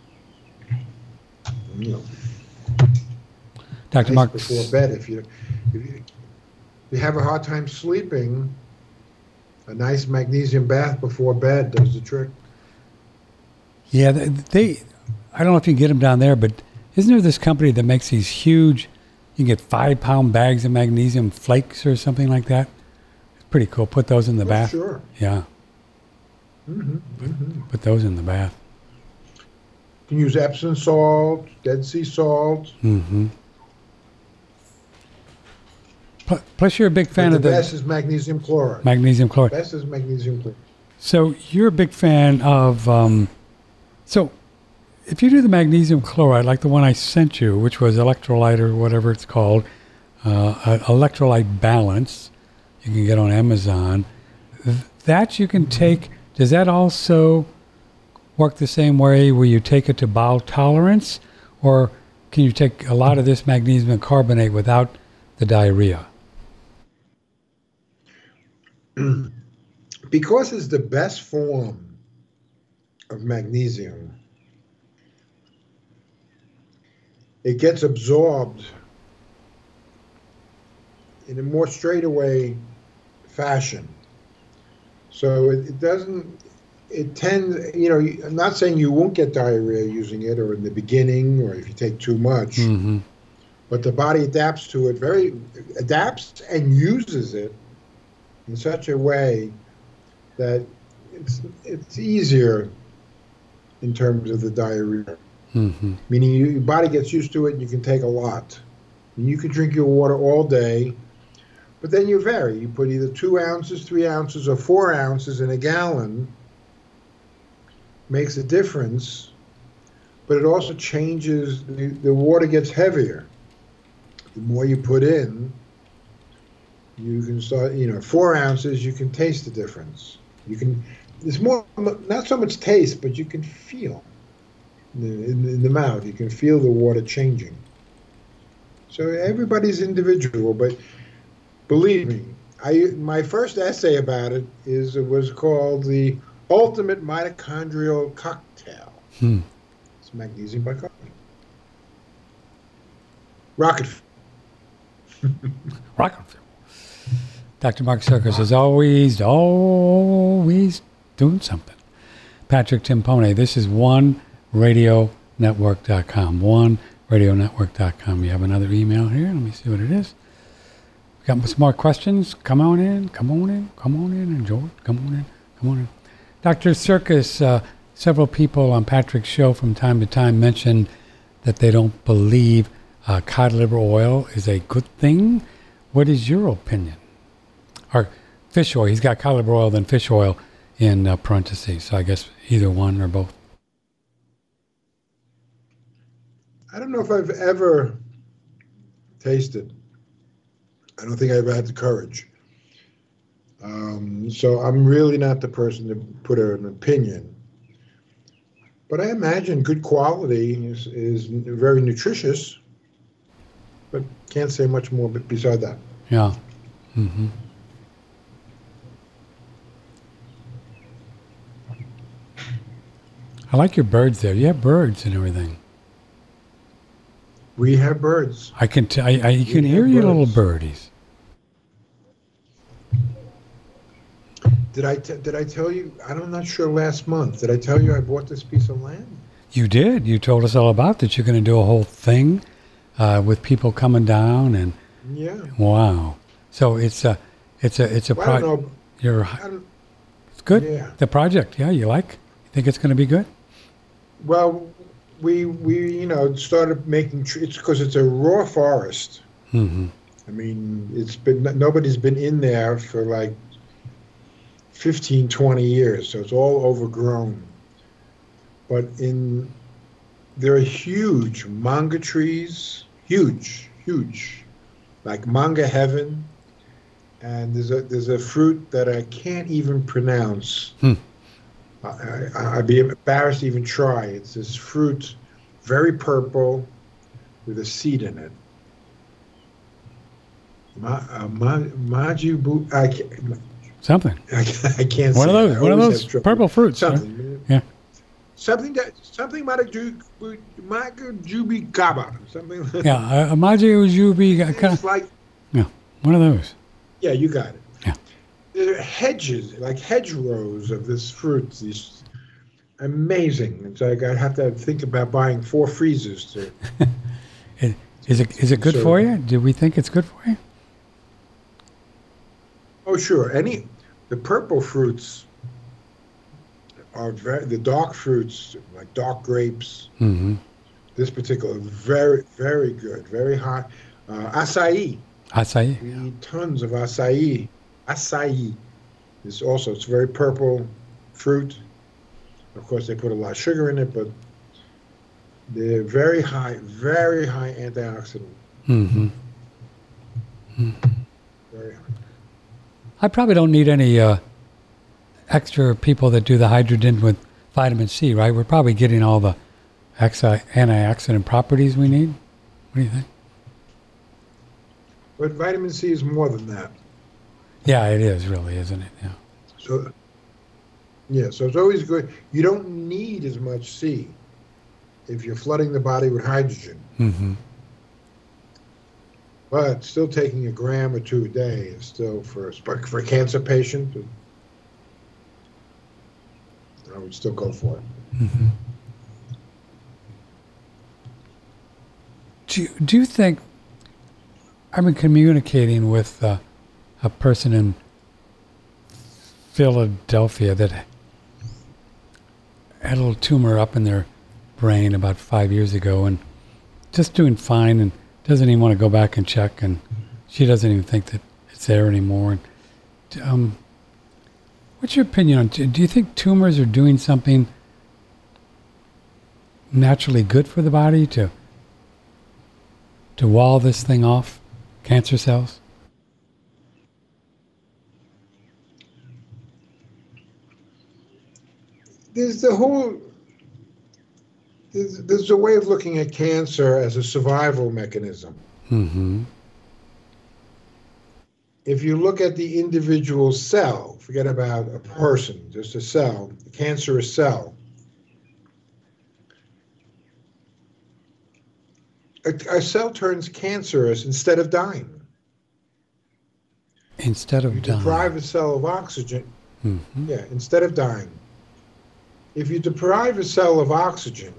Speaker 1: You know,
Speaker 3: Doctor
Speaker 1: nice
Speaker 3: Mark.
Speaker 1: before bed. If you, if you, if you have a hard time sleeping, a nice magnesium bath before bed does the trick.
Speaker 3: Yeah, they, they. I don't know if you can get them down there, but isn't there this company that makes these huge? You can get five pound bags of magnesium flakes or something like that. It's pretty cool. Put those in the
Speaker 1: Oh,
Speaker 3: bath.
Speaker 1: Sure.
Speaker 3: Yeah,
Speaker 1: hmm hmm
Speaker 3: put those in the bath.
Speaker 1: You can use Epsom salt, Dead Sea salt.
Speaker 3: Mm-hmm. Pl- Plus, you're a big fan
Speaker 1: But
Speaker 3: of
Speaker 1: the
Speaker 3: the
Speaker 1: best is magnesium chloride.
Speaker 3: magnesium chloride.
Speaker 1: Best is magnesium chloride.
Speaker 3: So you're a big fan of. Um, so, if you do the magnesium chloride, like the one I sent you, which was electrolyte or whatever it's called, uh, uh, electrolyte balance, you can get on Amazon. Th- that you can take. Does that also work the same way, where you take it to bowel tolerance, or can you take a lot of this magnesium carbonate without the diarrhea?
Speaker 1: Because it's the best form of magnesium, it gets absorbed in a more straightaway fashion. So it, it doesn't, it tends, you know, I'm not saying you won't get diarrhea using it or in the beginning or if you take too much,
Speaker 3: Mm-hmm.
Speaker 1: but the body adapts to it very, adapts and uses it in such a way that it's it's easier in terms of the diarrhea.
Speaker 3: Mm-hmm.
Speaker 1: Meaning you, your body gets used to it and you can take a lot. And you can drink your water all day, but then you vary. You put either two ounces, three ounces, or four ounces in a gallon. Makes a difference, but it also changes, the, the water gets heavier. The more you put in, you can start, you know, four ounces, you can taste the difference. You can It's more, not so much taste, but you can feel in the, in, in the mouth. You can feel the water changing. So everybody's individual, but believe me, I my first essay about it is it was called the Ultimate Mitochondrial Cocktail.
Speaker 3: Hmm.
Speaker 1: It's magnesium bicarbonate. Rocket.
Speaker 3: Rocket. Doctor Mark Sircus is always, always doing something. Patrick Timpone, this is one radio network dot com. one radio network dot com. You have another email here. Let me see what it is. We got some more questions. Come on in. Come on in. Come on in. Enjoy. Come on in. Come on in. Doctor Sircus, uh, several people on Patrick's show from time to time mention that they don't believe uh, cod liver oil is a good thing. What is your opinion? Or fish oil. He's got cod liver oil and fish oil in uh, parentheses. So I guess either one or both.
Speaker 1: I don't know if I've ever tasted. I don't think I ever had the courage. Um, so I'm really not the person to put an opinion. But I imagine good quality is, is very nutritious, but can't say much more beside that.
Speaker 3: Yeah. Mm-hmm. I like your birds there. You have birds and everything.
Speaker 1: We have birds.
Speaker 3: I can t- I, I you can
Speaker 1: We
Speaker 3: hear
Speaker 1: have
Speaker 3: your little
Speaker 1: birds.
Speaker 3: birdies.
Speaker 1: Did I t- did I tell you? I'm not sure. Last month, did I tell you I bought this piece of land?
Speaker 3: You did. You told us all about that. You're going to do a whole thing uh, with people coming down and
Speaker 1: Yeah.
Speaker 3: wow. So it's a it's a it's a
Speaker 1: Well, I don't
Speaker 3: project.
Speaker 1: know.
Speaker 3: You're
Speaker 1: I don't,
Speaker 3: it's good.
Speaker 1: Yeah.
Speaker 3: The project. Yeah, you like? You think it's going to be good?
Speaker 1: well, we we you know started making. Tr- it's because it's a raw forest.
Speaker 3: Mm-hmm.
Speaker 1: I mean, it's been nobody's been in there for like fifteen, twenty years, so it's all overgrown. But in there are huge manga trees, huge, huge, like manga heaven. And there's a there's a fruit that I can't even pronounce.
Speaker 3: Hmm.
Speaker 1: I, I, I'd be embarrassed to even try. It's this fruit, very purple, with a seed in it. Ma, uh, ma, Majubu, I can't,
Speaker 3: Something.
Speaker 1: I, can't- I can't
Speaker 3: One of
Speaker 1: say it.
Speaker 3: those.
Speaker 1: I
Speaker 3: One of
Speaker 1: always
Speaker 3: those
Speaker 1: have trouble.
Speaker 3: purple fruits. Right?
Speaker 1: Something.
Speaker 3: Yeah.
Speaker 1: Something that something Majubi Kaba. Something.
Speaker 3: Yeah. Uh, Amaji Ujubi.
Speaker 1: It's like
Speaker 3: Yeah. One of those.
Speaker 1: yeah, you got it.
Speaker 3: Yeah.
Speaker 1: There are hedges, like hedgerows of this fruit. These amazing. It's like I have to think about buying four freezers to.
Speaker 3: Is, is it is it good
Speaker 1: So-
Speaker 3: for you? Do we think it's good for you?
Speaker 1: Oh, sure. Any the purple fruits are very the dark fruits, like dark grapes.
Speaker 3: Mm-hmm.
Speaker 1: This particular very very good, very hot. Uh, acai.
Speaker 3: Acai.
Speaker 1: We eat tons of acai. Acai is also it's very purple fruit. Of course, they put a lot of sugar in it, but they're very high, very high antioxidant.
Speaker 3: Mm-hmm.
Speaker 1: Very high.
Speaker 3: I probably don't need any uh, extra people that do the hydrogen with vitamin C, right? We're probably getting all the axi- antioxidant properties we need. What do you think?
Speaker 1: But vitamin C is more than that.
Speaker 3: Yeah, it is really, isn't it? Yeah.
Speaker 1: So, yeah, so it's always good. You don't need as much C if you're flooding the body with hydrogen.
Speaker 3: Mm-hmm.
Speaker 1: But still taking a gram or two a day is still for for a cancer patient. I would still go for it.
Speaker 3: Mm-hmm. Do you, do you think I've been communicating with uh, a person in Philadelphia that had a little tumor up in their brain about five years ago and just doing fine and doesn't even want to go back and check, and she doesn't even think that it's there anymore. And, um, what's your opinion on, do you think tumors are doing something naturally good for the body to to wall this thing off, cancer cells?
Speaker 1: there's the whole, there's, there's a way of looking at cancer as a survival mechanism.
Speaker 3: Mm-hmm.
Speaker 1: If you look at the individual cell, forget about a person, just a cell, a cancerous cell, a, a cell turns cancerous instead of dying.
Speaker 3: Instead of
Speaker 1: you
Speaker 3: dying.
Speaker 1: deprive a cell of oxygen,
Speaker 3: Mm-hmm.
Speaker 1: yeah, instead of dying. If you deprive a cell of oxygen,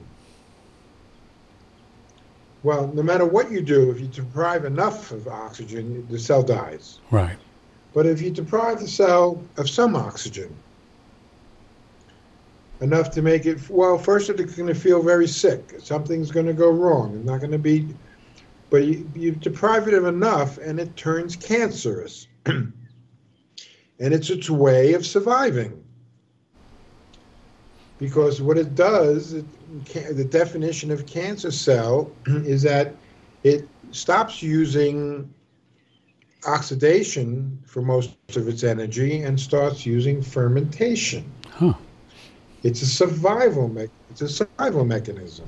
Speaker 1: well, no matter what you do, if you deprive enough of oxygen, the cell dies.
Speaker 3: Right.
Speaker 1: But if you deprive the cell of some oxygen, enough to make it, well, first it's going to feel very sick. Something's going to go wrong. It's not going to be, but you, you deprive it of enough and it turns cancerous. And it's its way of surviving. Because what it does, it, the definition of cancer cell is that it stops using oxidation for most of its energy and starts using fermentation.
Speaker 3: Huh.
Speaker 1: It's a survival me- it's a survival mechanism.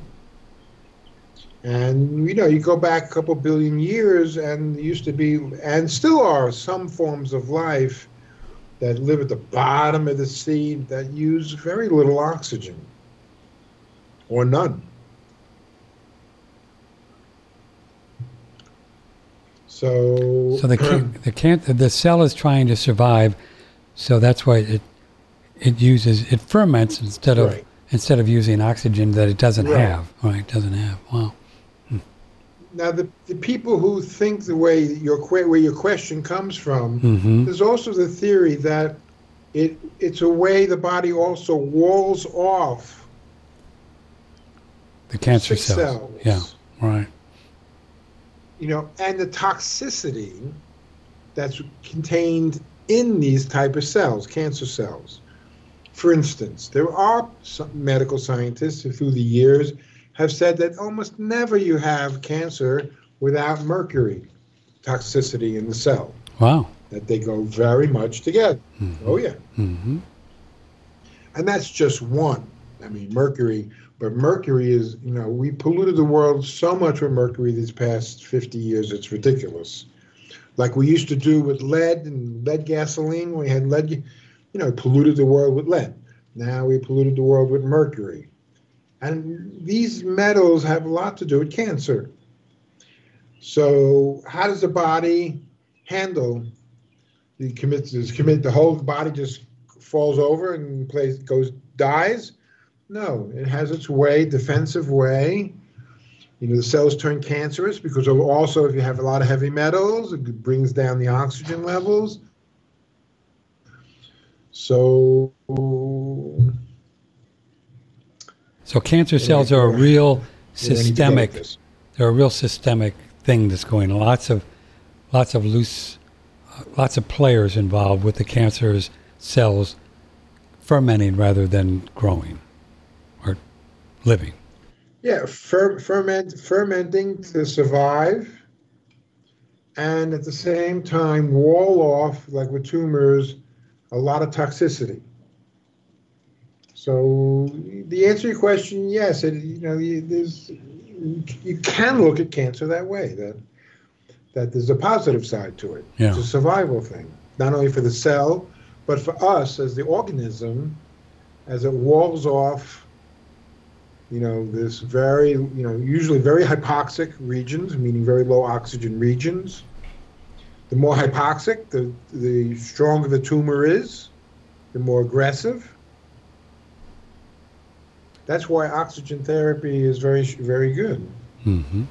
Speaker 1: And you know, you go back a couple billion years and there used to be, and still are, some forms of life that live at the bottom of the sea that use very little oxygen or none. So,
Speaker 3: So the can, the can the cell is trying to survive, so that's why it it uses it ferments instead of
Speaker 1: Right.
Speaker 3: instead of using oxygen that it doesn't
Speaker 1: Right.
Speaker 3: have. Right, it doesn't have. Wow.
Speaker 1: now the, the people who think the way your que- where your question comes from,
Speaker 3: Mm-hmm.
Speaker 1: there's also the theory that it it's a way the body also walls off
Speaker 3: The cancer
Speaker 1: sick
Speaker 3: cells.
Speaker 1: cells.
Speaker 3: Yeah. Right.
Speaker 1: You know, and the toxicity that's contained in these type of cells, cancer cells. For instance, there are some medical scientists who through the years have said that almost never you have cancer without mercury toxicity in the cell,
Speaker 3: Wow.
Speaker 1: that they go very much together.
Speaker 3: Mm-hmm.
Speaker 1: Oh, yeah.
Speaker 3: Mm-hmm.
Speaker 1: And that's just one. I mean, mercury, but mercury is, you know, we polluted the world so much with mercury these past fifty years, it's ridiculous. Like we used to do with lead and lead gasoline. We had lead, you know, polluted the world with lead. Now we polluted the world with mercury. And these metals have a lot to do with cancer. So how does the body handle the commit, commit the whole body just falls over and plays, goes, dies? No, it has its way, defensive way. You know, the cells turn cancerous because of also if you have a lot of heavy metals, it brings down the oxygen levels. So,
Speaker 3: So cancer cells are a real systemic. They're a real systemic thing that's going on. Lots of, lots of loose, uh, lots of players involved with the cancer's cells fermenting rather than growing or living.
Speaker 1: Yeah, fer- ferment, fermenting to survive, and at the same time wall off, like with tumors, a lot of toxicity. So the answer to your question, yes, it, you know, you, there's, you can look at cancer that way, that that there's a positive side to it.
Speaker 3: Yeah.
Speaker 1: It's a survival thing, not only for the cell, but for us as the organism, as it walls off, you know, this very, you know, usually very hypoxic regions, meaning very low oxygen regions. The more hypoxic, the, the stronger the tumor is, the more aggressive. That's why oxygen therapy is very, very good.
Speaker 3: Mm-hmm.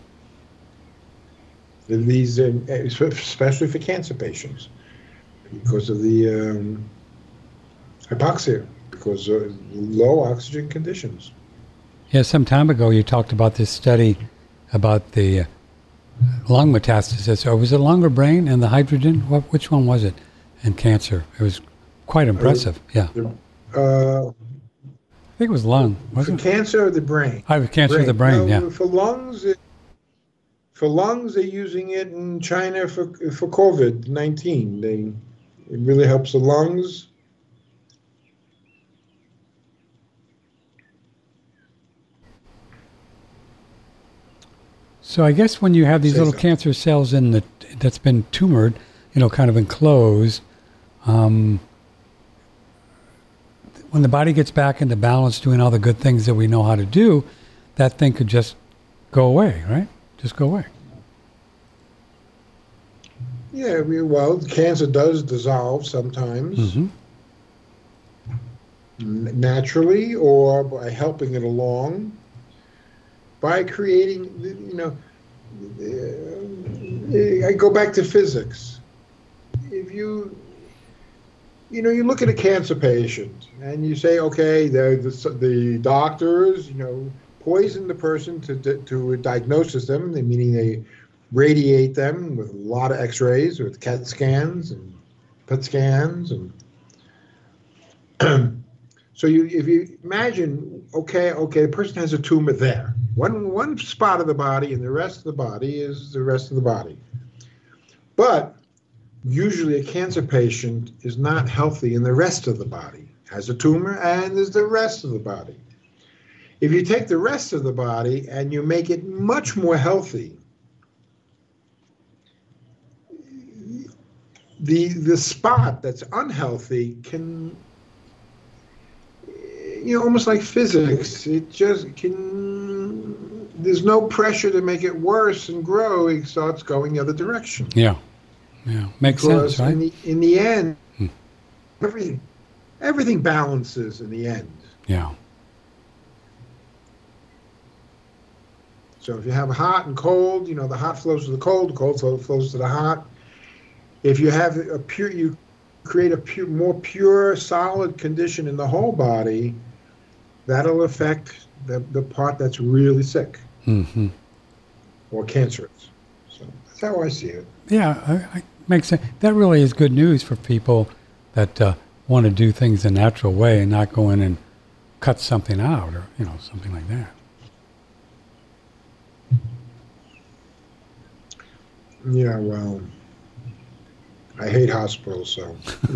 Speaker 1: These, uh, especially for cancer patients, because of the um, hypoxia, because of low oxygen conditions.
Speaker 3: Yeah, some time ago you talked about this study about the uh, lung metastasis, or was it lung or brain and the hydrogen? What, which one was it? And cancer. It was quite impressive. Yeah.
Speaker 1: Uh,
Speaker 3: I think it was lung,
Speaker 1: for
Speaker 3: wasn't it?
Speaker 1: cancer of the brain.
Speaker 3: I have cancer of the brain,
Speaker 1: No,
Speaker 3: yeah.
Speaker 1: For lungs, it, for lungs, they're using it in China for for COVID nineteen. They it really helps the lungs.
Speaker 3: So I guess when you have these
Speaker 1: Say
Speaker 3: little
Speaker 1: so.
Speaker 3: cancer cells in the that's been tumored, you know, kind of enclosed, um, when the body gets back into balance, doing all the good things that we know how to do, that thing could just go away, right? Just go away.
Speaker 1: Yeah, I mean, well, cancer does dissolve sometimes.
Speaker 3: Mm-hmm.
Speaker 1: n- naturally or by helping it along, by creating, you know, uh, I go back to physics. If you, you know, you look at a cancer patient and you say, okay, the the, the doctors, you know, poison the person to to diagnose them, meaning they radiate them with a lot of X-rays, with C A T scans and P E T scans, and so you, if you imagine, okay, okay, the person has a tumor there, one one spot of the body, and the rest of the body is the rest of the body. But usually, a cancer patient is not healthy in the rest of the body. Has a tumor, and there's the rest of the body. If you take the rest of the body and you make it much more healthy, the the spot that's unhealthy can, you know, almost like physics, it just can, there's no pressure to make it worse and grow. It starts going the other direction.
Speaker 3: Yeah, yeah, makes
Speaker 1: Because
Speaker 3: sense, right?
Speaker 1: in the, in the end,
Speaker 3: Hmm.
Speaker 1: everything, everything balances in the end.
Speaker 3: Yeah,
Speaker 1: So if you have hot and cold, you know, the hot flows to the cold, the cold flow- flows to the hot. If you have a pure, you create a pure, more pure, solid condition in the whole body, that'll affect the, the part that's really sick
Speaker 3: mm-hmm.
Speaker 1: or cancerous. So that's how I see it.
Speaker 3: Yeah, I, I, makes sense. That really is good news for people that uh, want to do things the natural way and not go in and cut something out or, you know, something like that.
Speaker 1: Yeah, well, I hate hospitals, so.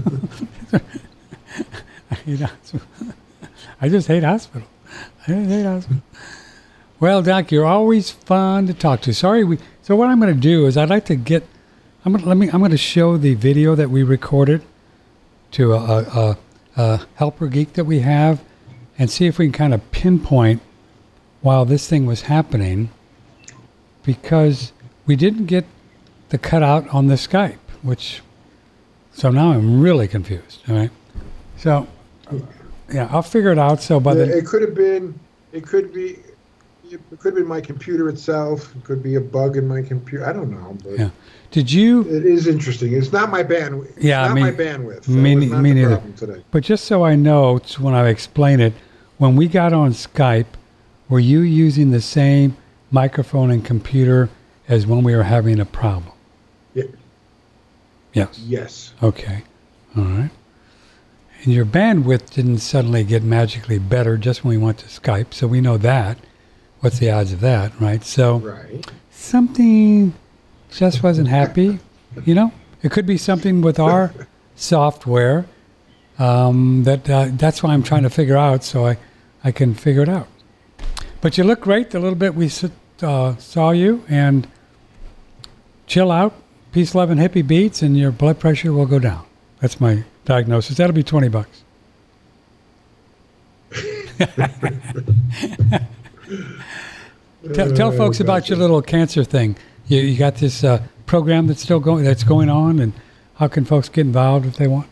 Speaker 3: I hate hospital. I just hate hospital. I just hate hospital. Well, Doc, you're always fun to talk to. Sorry, we. So what I'm going to do is I'd like to get. I'm going to let me. I'm going to show the video that we recorded to a, a, a helper geek that we have, and see if we can kind of pinpoint while this thing was happening, because we didn't get the cutout on the Skype, which. So now I'm really confused. All right. So, yeah, I'll figure it out. So by
Speaker 1: Yeah,
Speaker 3: the
Speaker 1: it could have been, it could be, it could have been my computer itself. It could be a bug in my computer. I don't know. But
Speaker 3: yeah, did you?
Speaker 1: it is interesting. It's not my bandwidth. It's
Speaker 3: Yeah,
Speaker 1: not
Speaker 3: me-
Speaker 1: my bandwidth. That
Speaker 3: me
Speaker 1: was
Speaker 3: ne-
Speaker 1: not
Speaker 3: me
Speaker 1: the
Speaker 3: neither.
Speaker 1: problem today.
Speaker 3: But just so I know, it's when I explain it, when we got on Skype, were you using the same microphone and computer as when we were having a problem?
Speaker 1: Yeah.
Speaker 3: Yes.
Speaker 1: Yes.
Speaker 3: Okay. All right. And your bandwidth didn't suddenly get magically better just when we went to Skype, so we know that. What's the odds of that, right? So
Speaker 1: Right.
Speaker 3: something just wasn't happy, you know? It could be something with our software um, that uh, that's why I'm trying to figure out, so I, I can figure it out. But you look great the little bit we s- uh, saw you, and chill out, peace, love, and hippie beats, and your blood pressure will go down. That's my diagnosis. That'll be twenty bucks. Tell, tell
Speaker 1: Uh,
Speaker 3: folks about your little cancer thing. You, you got this uh, program that's still going, that's going on, and how can folks get involved if they want?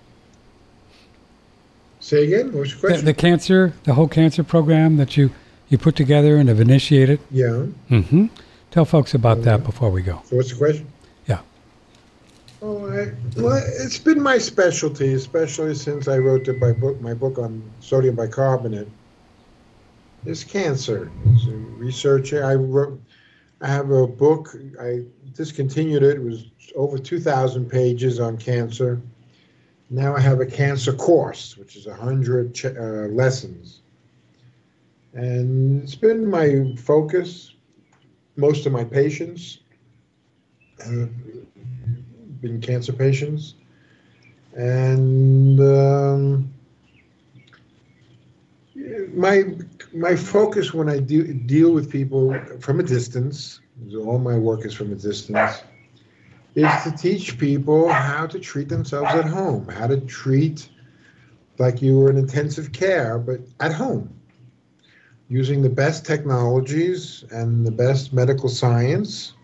Speaker 1: Say again? What was your
Speaker 3: The,
Speaker 1: question?
Speaker 3: the cancer, the whole cancer program that you, you put together and have initiated.
Speaker 1: yeah.
Speaker 3: Mm-hmm. Tell folks about that before we go.
Speaker 1: So what's the question?
Speaker 3: Yeah.
Speaker 1: Oh, I, well, it's been my specialty, especially since I wrote the, my book, my book on sodium bicarbonate. Is cancer. As a researcher, I wrote. I have a book. I discontinued it. It was over two thousand pages on cancer. Now I have a cancer course, which is a hundred ch- uh, lessons, and it's been my focus. Most of my patients have been cancer patients, and um, my my focus when I do, deal with people from a distance, all my work is from a distance, is to teach people how to treat themselves at home, how to treat like you were in intensive care, but at home, using the best technologies and the best medical science.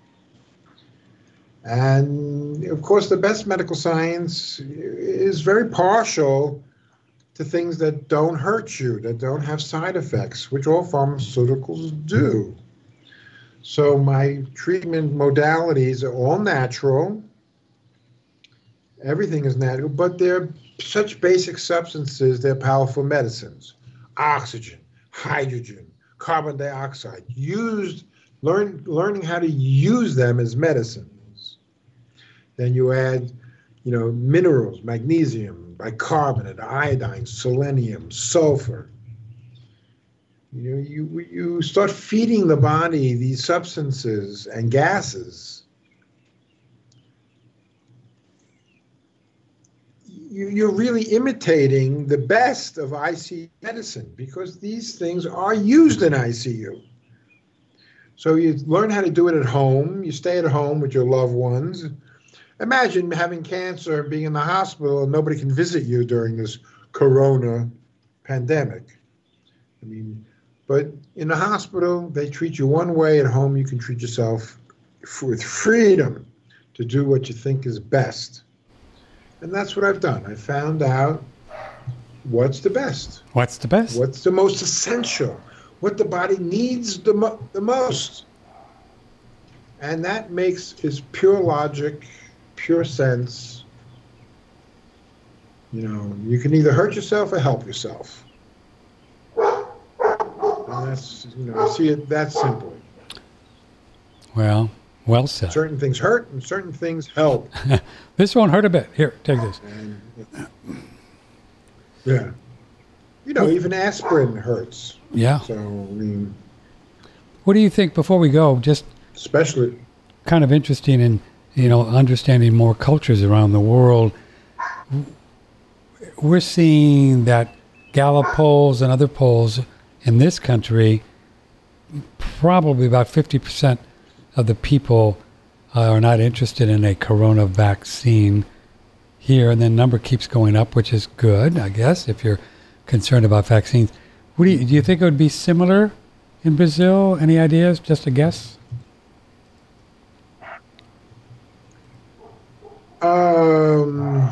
Speaker 1: And of course, the best medical science is very partial to things that don't hurt you, that don't have side effects, which all pharmaceuticals do. So my treatment modalities are all natural. Everything is natural, but they're such basic substances, they're powerful medicines. Oxygen, hydrogen, carbon dioxide, used, learn, learning how to use them as medicines. Then you add, you know, minerals, magnesium, bicarbonate, iodine, selenium, sulfur. You know, you, you start feeding the body these substances and gases. You, you're really imitating the best of I C U medicine because these things are used in I C U. So you learn how to do it at home. You stay at home with your loved ones. Imagine having cancer, being in the hospital, and nobody can visit you during this corona pandemic. I mean, but in the hospital, they treat you one way. At home, you can treat yourself with freedom to do what you think is best. And that's what I've done. I found out what's the best.
Speaker 3: What's the best?
Speaker 1: What's the most essential. What the body needs the, mo- the most. And that makes is pure logic, pure sense. You know, you can either hurt yourself or help yourself. And that's, you know, I see it that simply.
Speaker 3: Well, well said.
Speaker 1: Certain things hurt and certain things help.
Speaker 3: This won't hurt a bit. Here, take this.
Speaker 1: And, yeah. You know, even aspirin hurts.
Speaker 3: Yeah.
Speaker 1: So, I mean.
Speaker 3: What do you think, before we go, just
Speaker 1: especially
Speaker 3: kind of interesting in, you know, understanding more cultures around the world, we're seeing that Gallup polls and other polls in this country, probably about fifty percent of the people uh, are not interested in a corona vaccine here, and the number keeps going up, which is good, I guess, if you're concerned about vaccines. What do you, do you think it would be similar in Brazil? Any ideas? Just a guess?
Speaker 1: Um,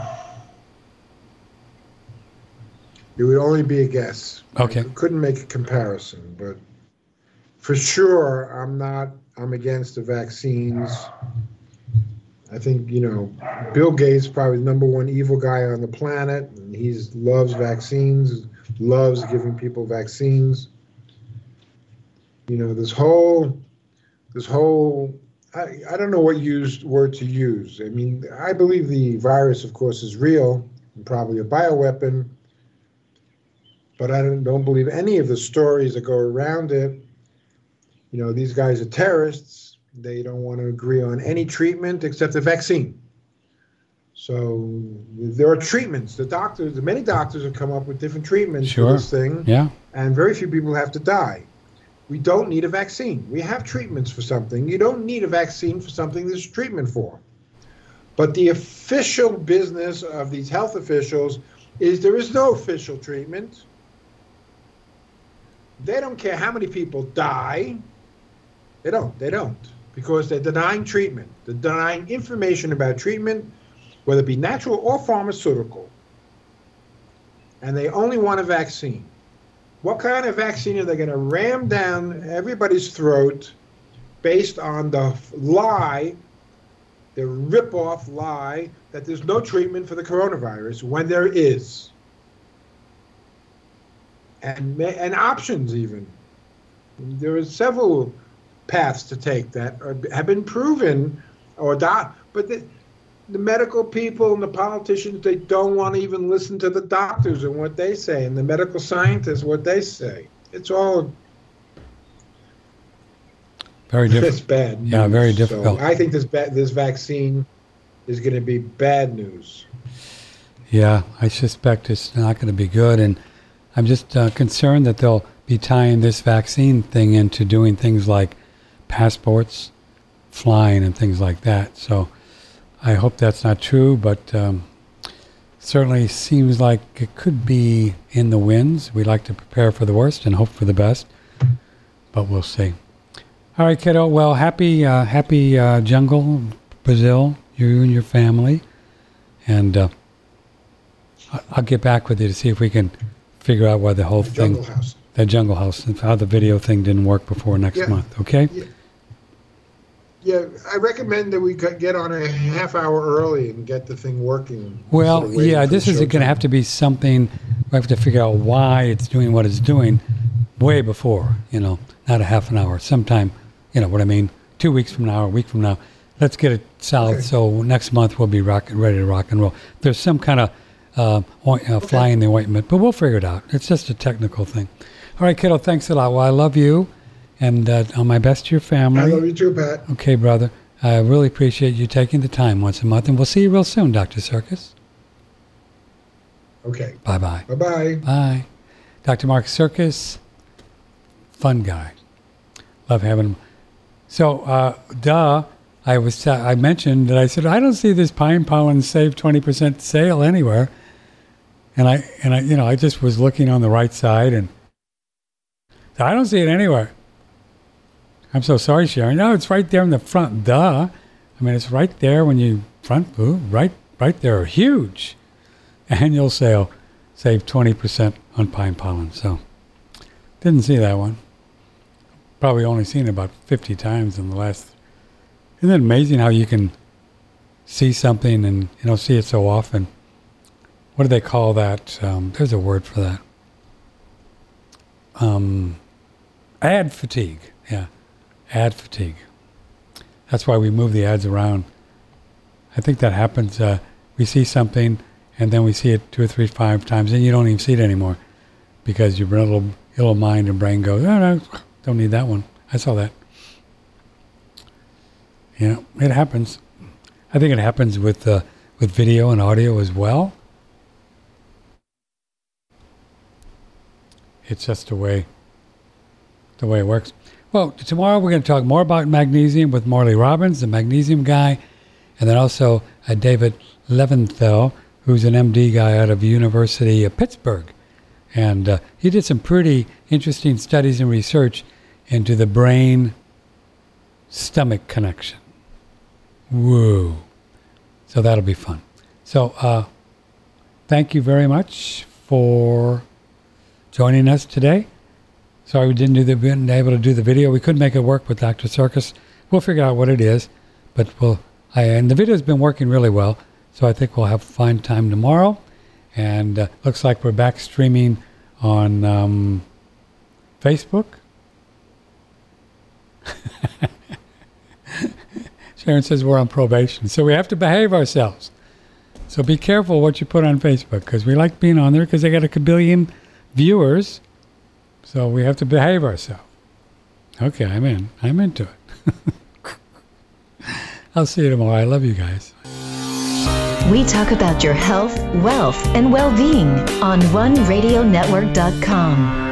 Speaker 1: it would only be a guess.
Speaker 3: Okay.
Speaker 1: I couldn't make a comparison, but for sure, I'm not. I'm against the vaccines. I think, you know, Bill Gates, probably the number one evil guy on the planet. And he loves vaccines, loves giving people vaccines. You know, this whole, this whole, I, I don't know what used word to use. I mean, I believe the virus, of course, is real and probably a bioweapon. But I don't, don't believe any of the stories that go around it. You know, these guys are terrorists. They don't want to agree on any treatment except the vaccine. So there are treatments. The doctors, many doctors have come up with different treatments
Speaker 3: Sure.
Speaker 1: for this thing.
Speaker 3: Yeah.
Speaker 1: And very few people have to die. We don't need a vaccine. We have treatments for something. You don't need a vaccine for something there's treatment for. But the official business of these health officials is there is no official treatment. They don't care how many people die. They don't. They don't. Because they're denying treatment. They're denying information about treatment, whether it be natural or pharmaceutical. And they only want a vaccine. What kind of vaccine are they going to ram down everybody's throat based on the lie, the rip-off lie, that there's no treatment for the coronavirus when there is? And, and options even. There are several paths to take that are, have been proven, or doc, but the, the medical people and the politicians, they don't want to even listen to the doctors and what they say, and the medical scientists, what they say. It's all
Speaker 3: very difficult.
Speaker 1: It's bad news.
Speaker 3: Yeah, very difficult.
Speaker 1: So I think this ba- this vaccine is going to be bad news.
Speaker 3: Yeah, I suspect it's not going to be good. And I'm just uh, concerned that they'll be tying this vaccine thing into doing things like passports, flying, and things like that. So I hope that's not true, but um, certainly seems like it could be in the winds. We like to prepare for the worst and hope for the best, but we'll see. All right, kiddo. Well, happy, uh, happy uh, jungle, Brazil, you and your family, and uh, I'll get back with you to see if we can figure out why the whole
Speaker 1: The
Speaker 3: thing,
Speaker 1: Jungle House.
Speaker 3: the jungle house, and how the video thing didn't work before next
Speaker 1: Yeah.
Speaker 3: month. Okay.
Speaker 1: Yeah. Yeah, I recommend that we could get on a half hour early and get the thing working.
Speaker 3: Well,
Speaker 1: instead of waiting
Speaker 3: yeah,
Speaker 1: for
Speaker 3: this
Speaker 1: the
Speaker 3: is
Speaker 1: show
Speaker 3: going to
Speaker 1: time.
Speaker 3: have to be something. We have to figure out why it's doing what it's doing way before, you know, not a half an hour. Sometime, you know what I mean, two weeks from now or a week from now. Let's get it solid
Speaker 1: Okay.
Speaker 3: so next month we'll be rock, ready to rock and roll. There's some kind of uh, oint, uh, fly in the ointment, but we'll figure it out. It's just a technical thing. All right, kiddo, thanks a lot. Well, I love you, and uh, on my best to your family.
Speaker 1: I love you too, Pat.
Speaker 3: Okay, brother. I really appreciate you taking the time once a month, and we'll see you real soon, Doctor Circus.
Speaker 1: Okay.
Speaker 3: Bye-bye.
Speaker 1: Bye-bye.
Speaker 3: Bye. Doctor Mark Circus, fun guy. Love having him. So, uh, duh, I was I mentioned that I said, I don't see this pine pollen save twenty percent sale anywhere. And I, and I, you know, I just was looking on the right side, and I don't see it anywhere. I'm so sorry, Sharon. No, it's right there in the front. Duh. I mean, it's right there when you front, ooh, right, right there. Huge annual sale. Save twenty percent on pine pollen. So, didn't see that one. Probably only seen it about fifty times in the last. Isn't it amazing how you can see something and you don't see it so often? What do they call that? Um, there's a word for that. Um, ad fatigue. Yeah. Ad fatigue. That's why we move the ads around. I think that happens. Uh, we see something, and then we see it two or three, five times, and you don't even see it anymore because your little, your little mind and brain goes, oh, no, don't need that one. I saw that. You know, it happens. I think it happens with uh, with video and audio as well. It's just the way the way it works. Well, tomorrow we're going to talk more about magnesium with Morley Robbins, the magnesium guy, and then also uh, David Leventhal, who's an M D guy out of University of Pittsburgh. And uh, he did some pretty interesting studies and research into the brain-stomach connection. Whoa. So that'll be fun. So uh, thank you very much for joining us today. Sorry we didn't do the been able to do the video. We couldn't make it work with Doctor Circus. We'll figure out what it is, but we'll. I, and the video's been working really well, so I think we'll have a fine time tomorrow. And uh, looks like we're back streaming on um, Facebook. Sharon says we're on probation, so we have to behave ourselves. So be careful what you put on Facebook, because we like being on there because they got a kabillion viewers. So we have to behave ourselves. Okay, I'm in. I'm into it. I'll see you tomorrow. I love you guys.
Speaker 2: We talk about your health, wealth, and well-being on one radio network dot com.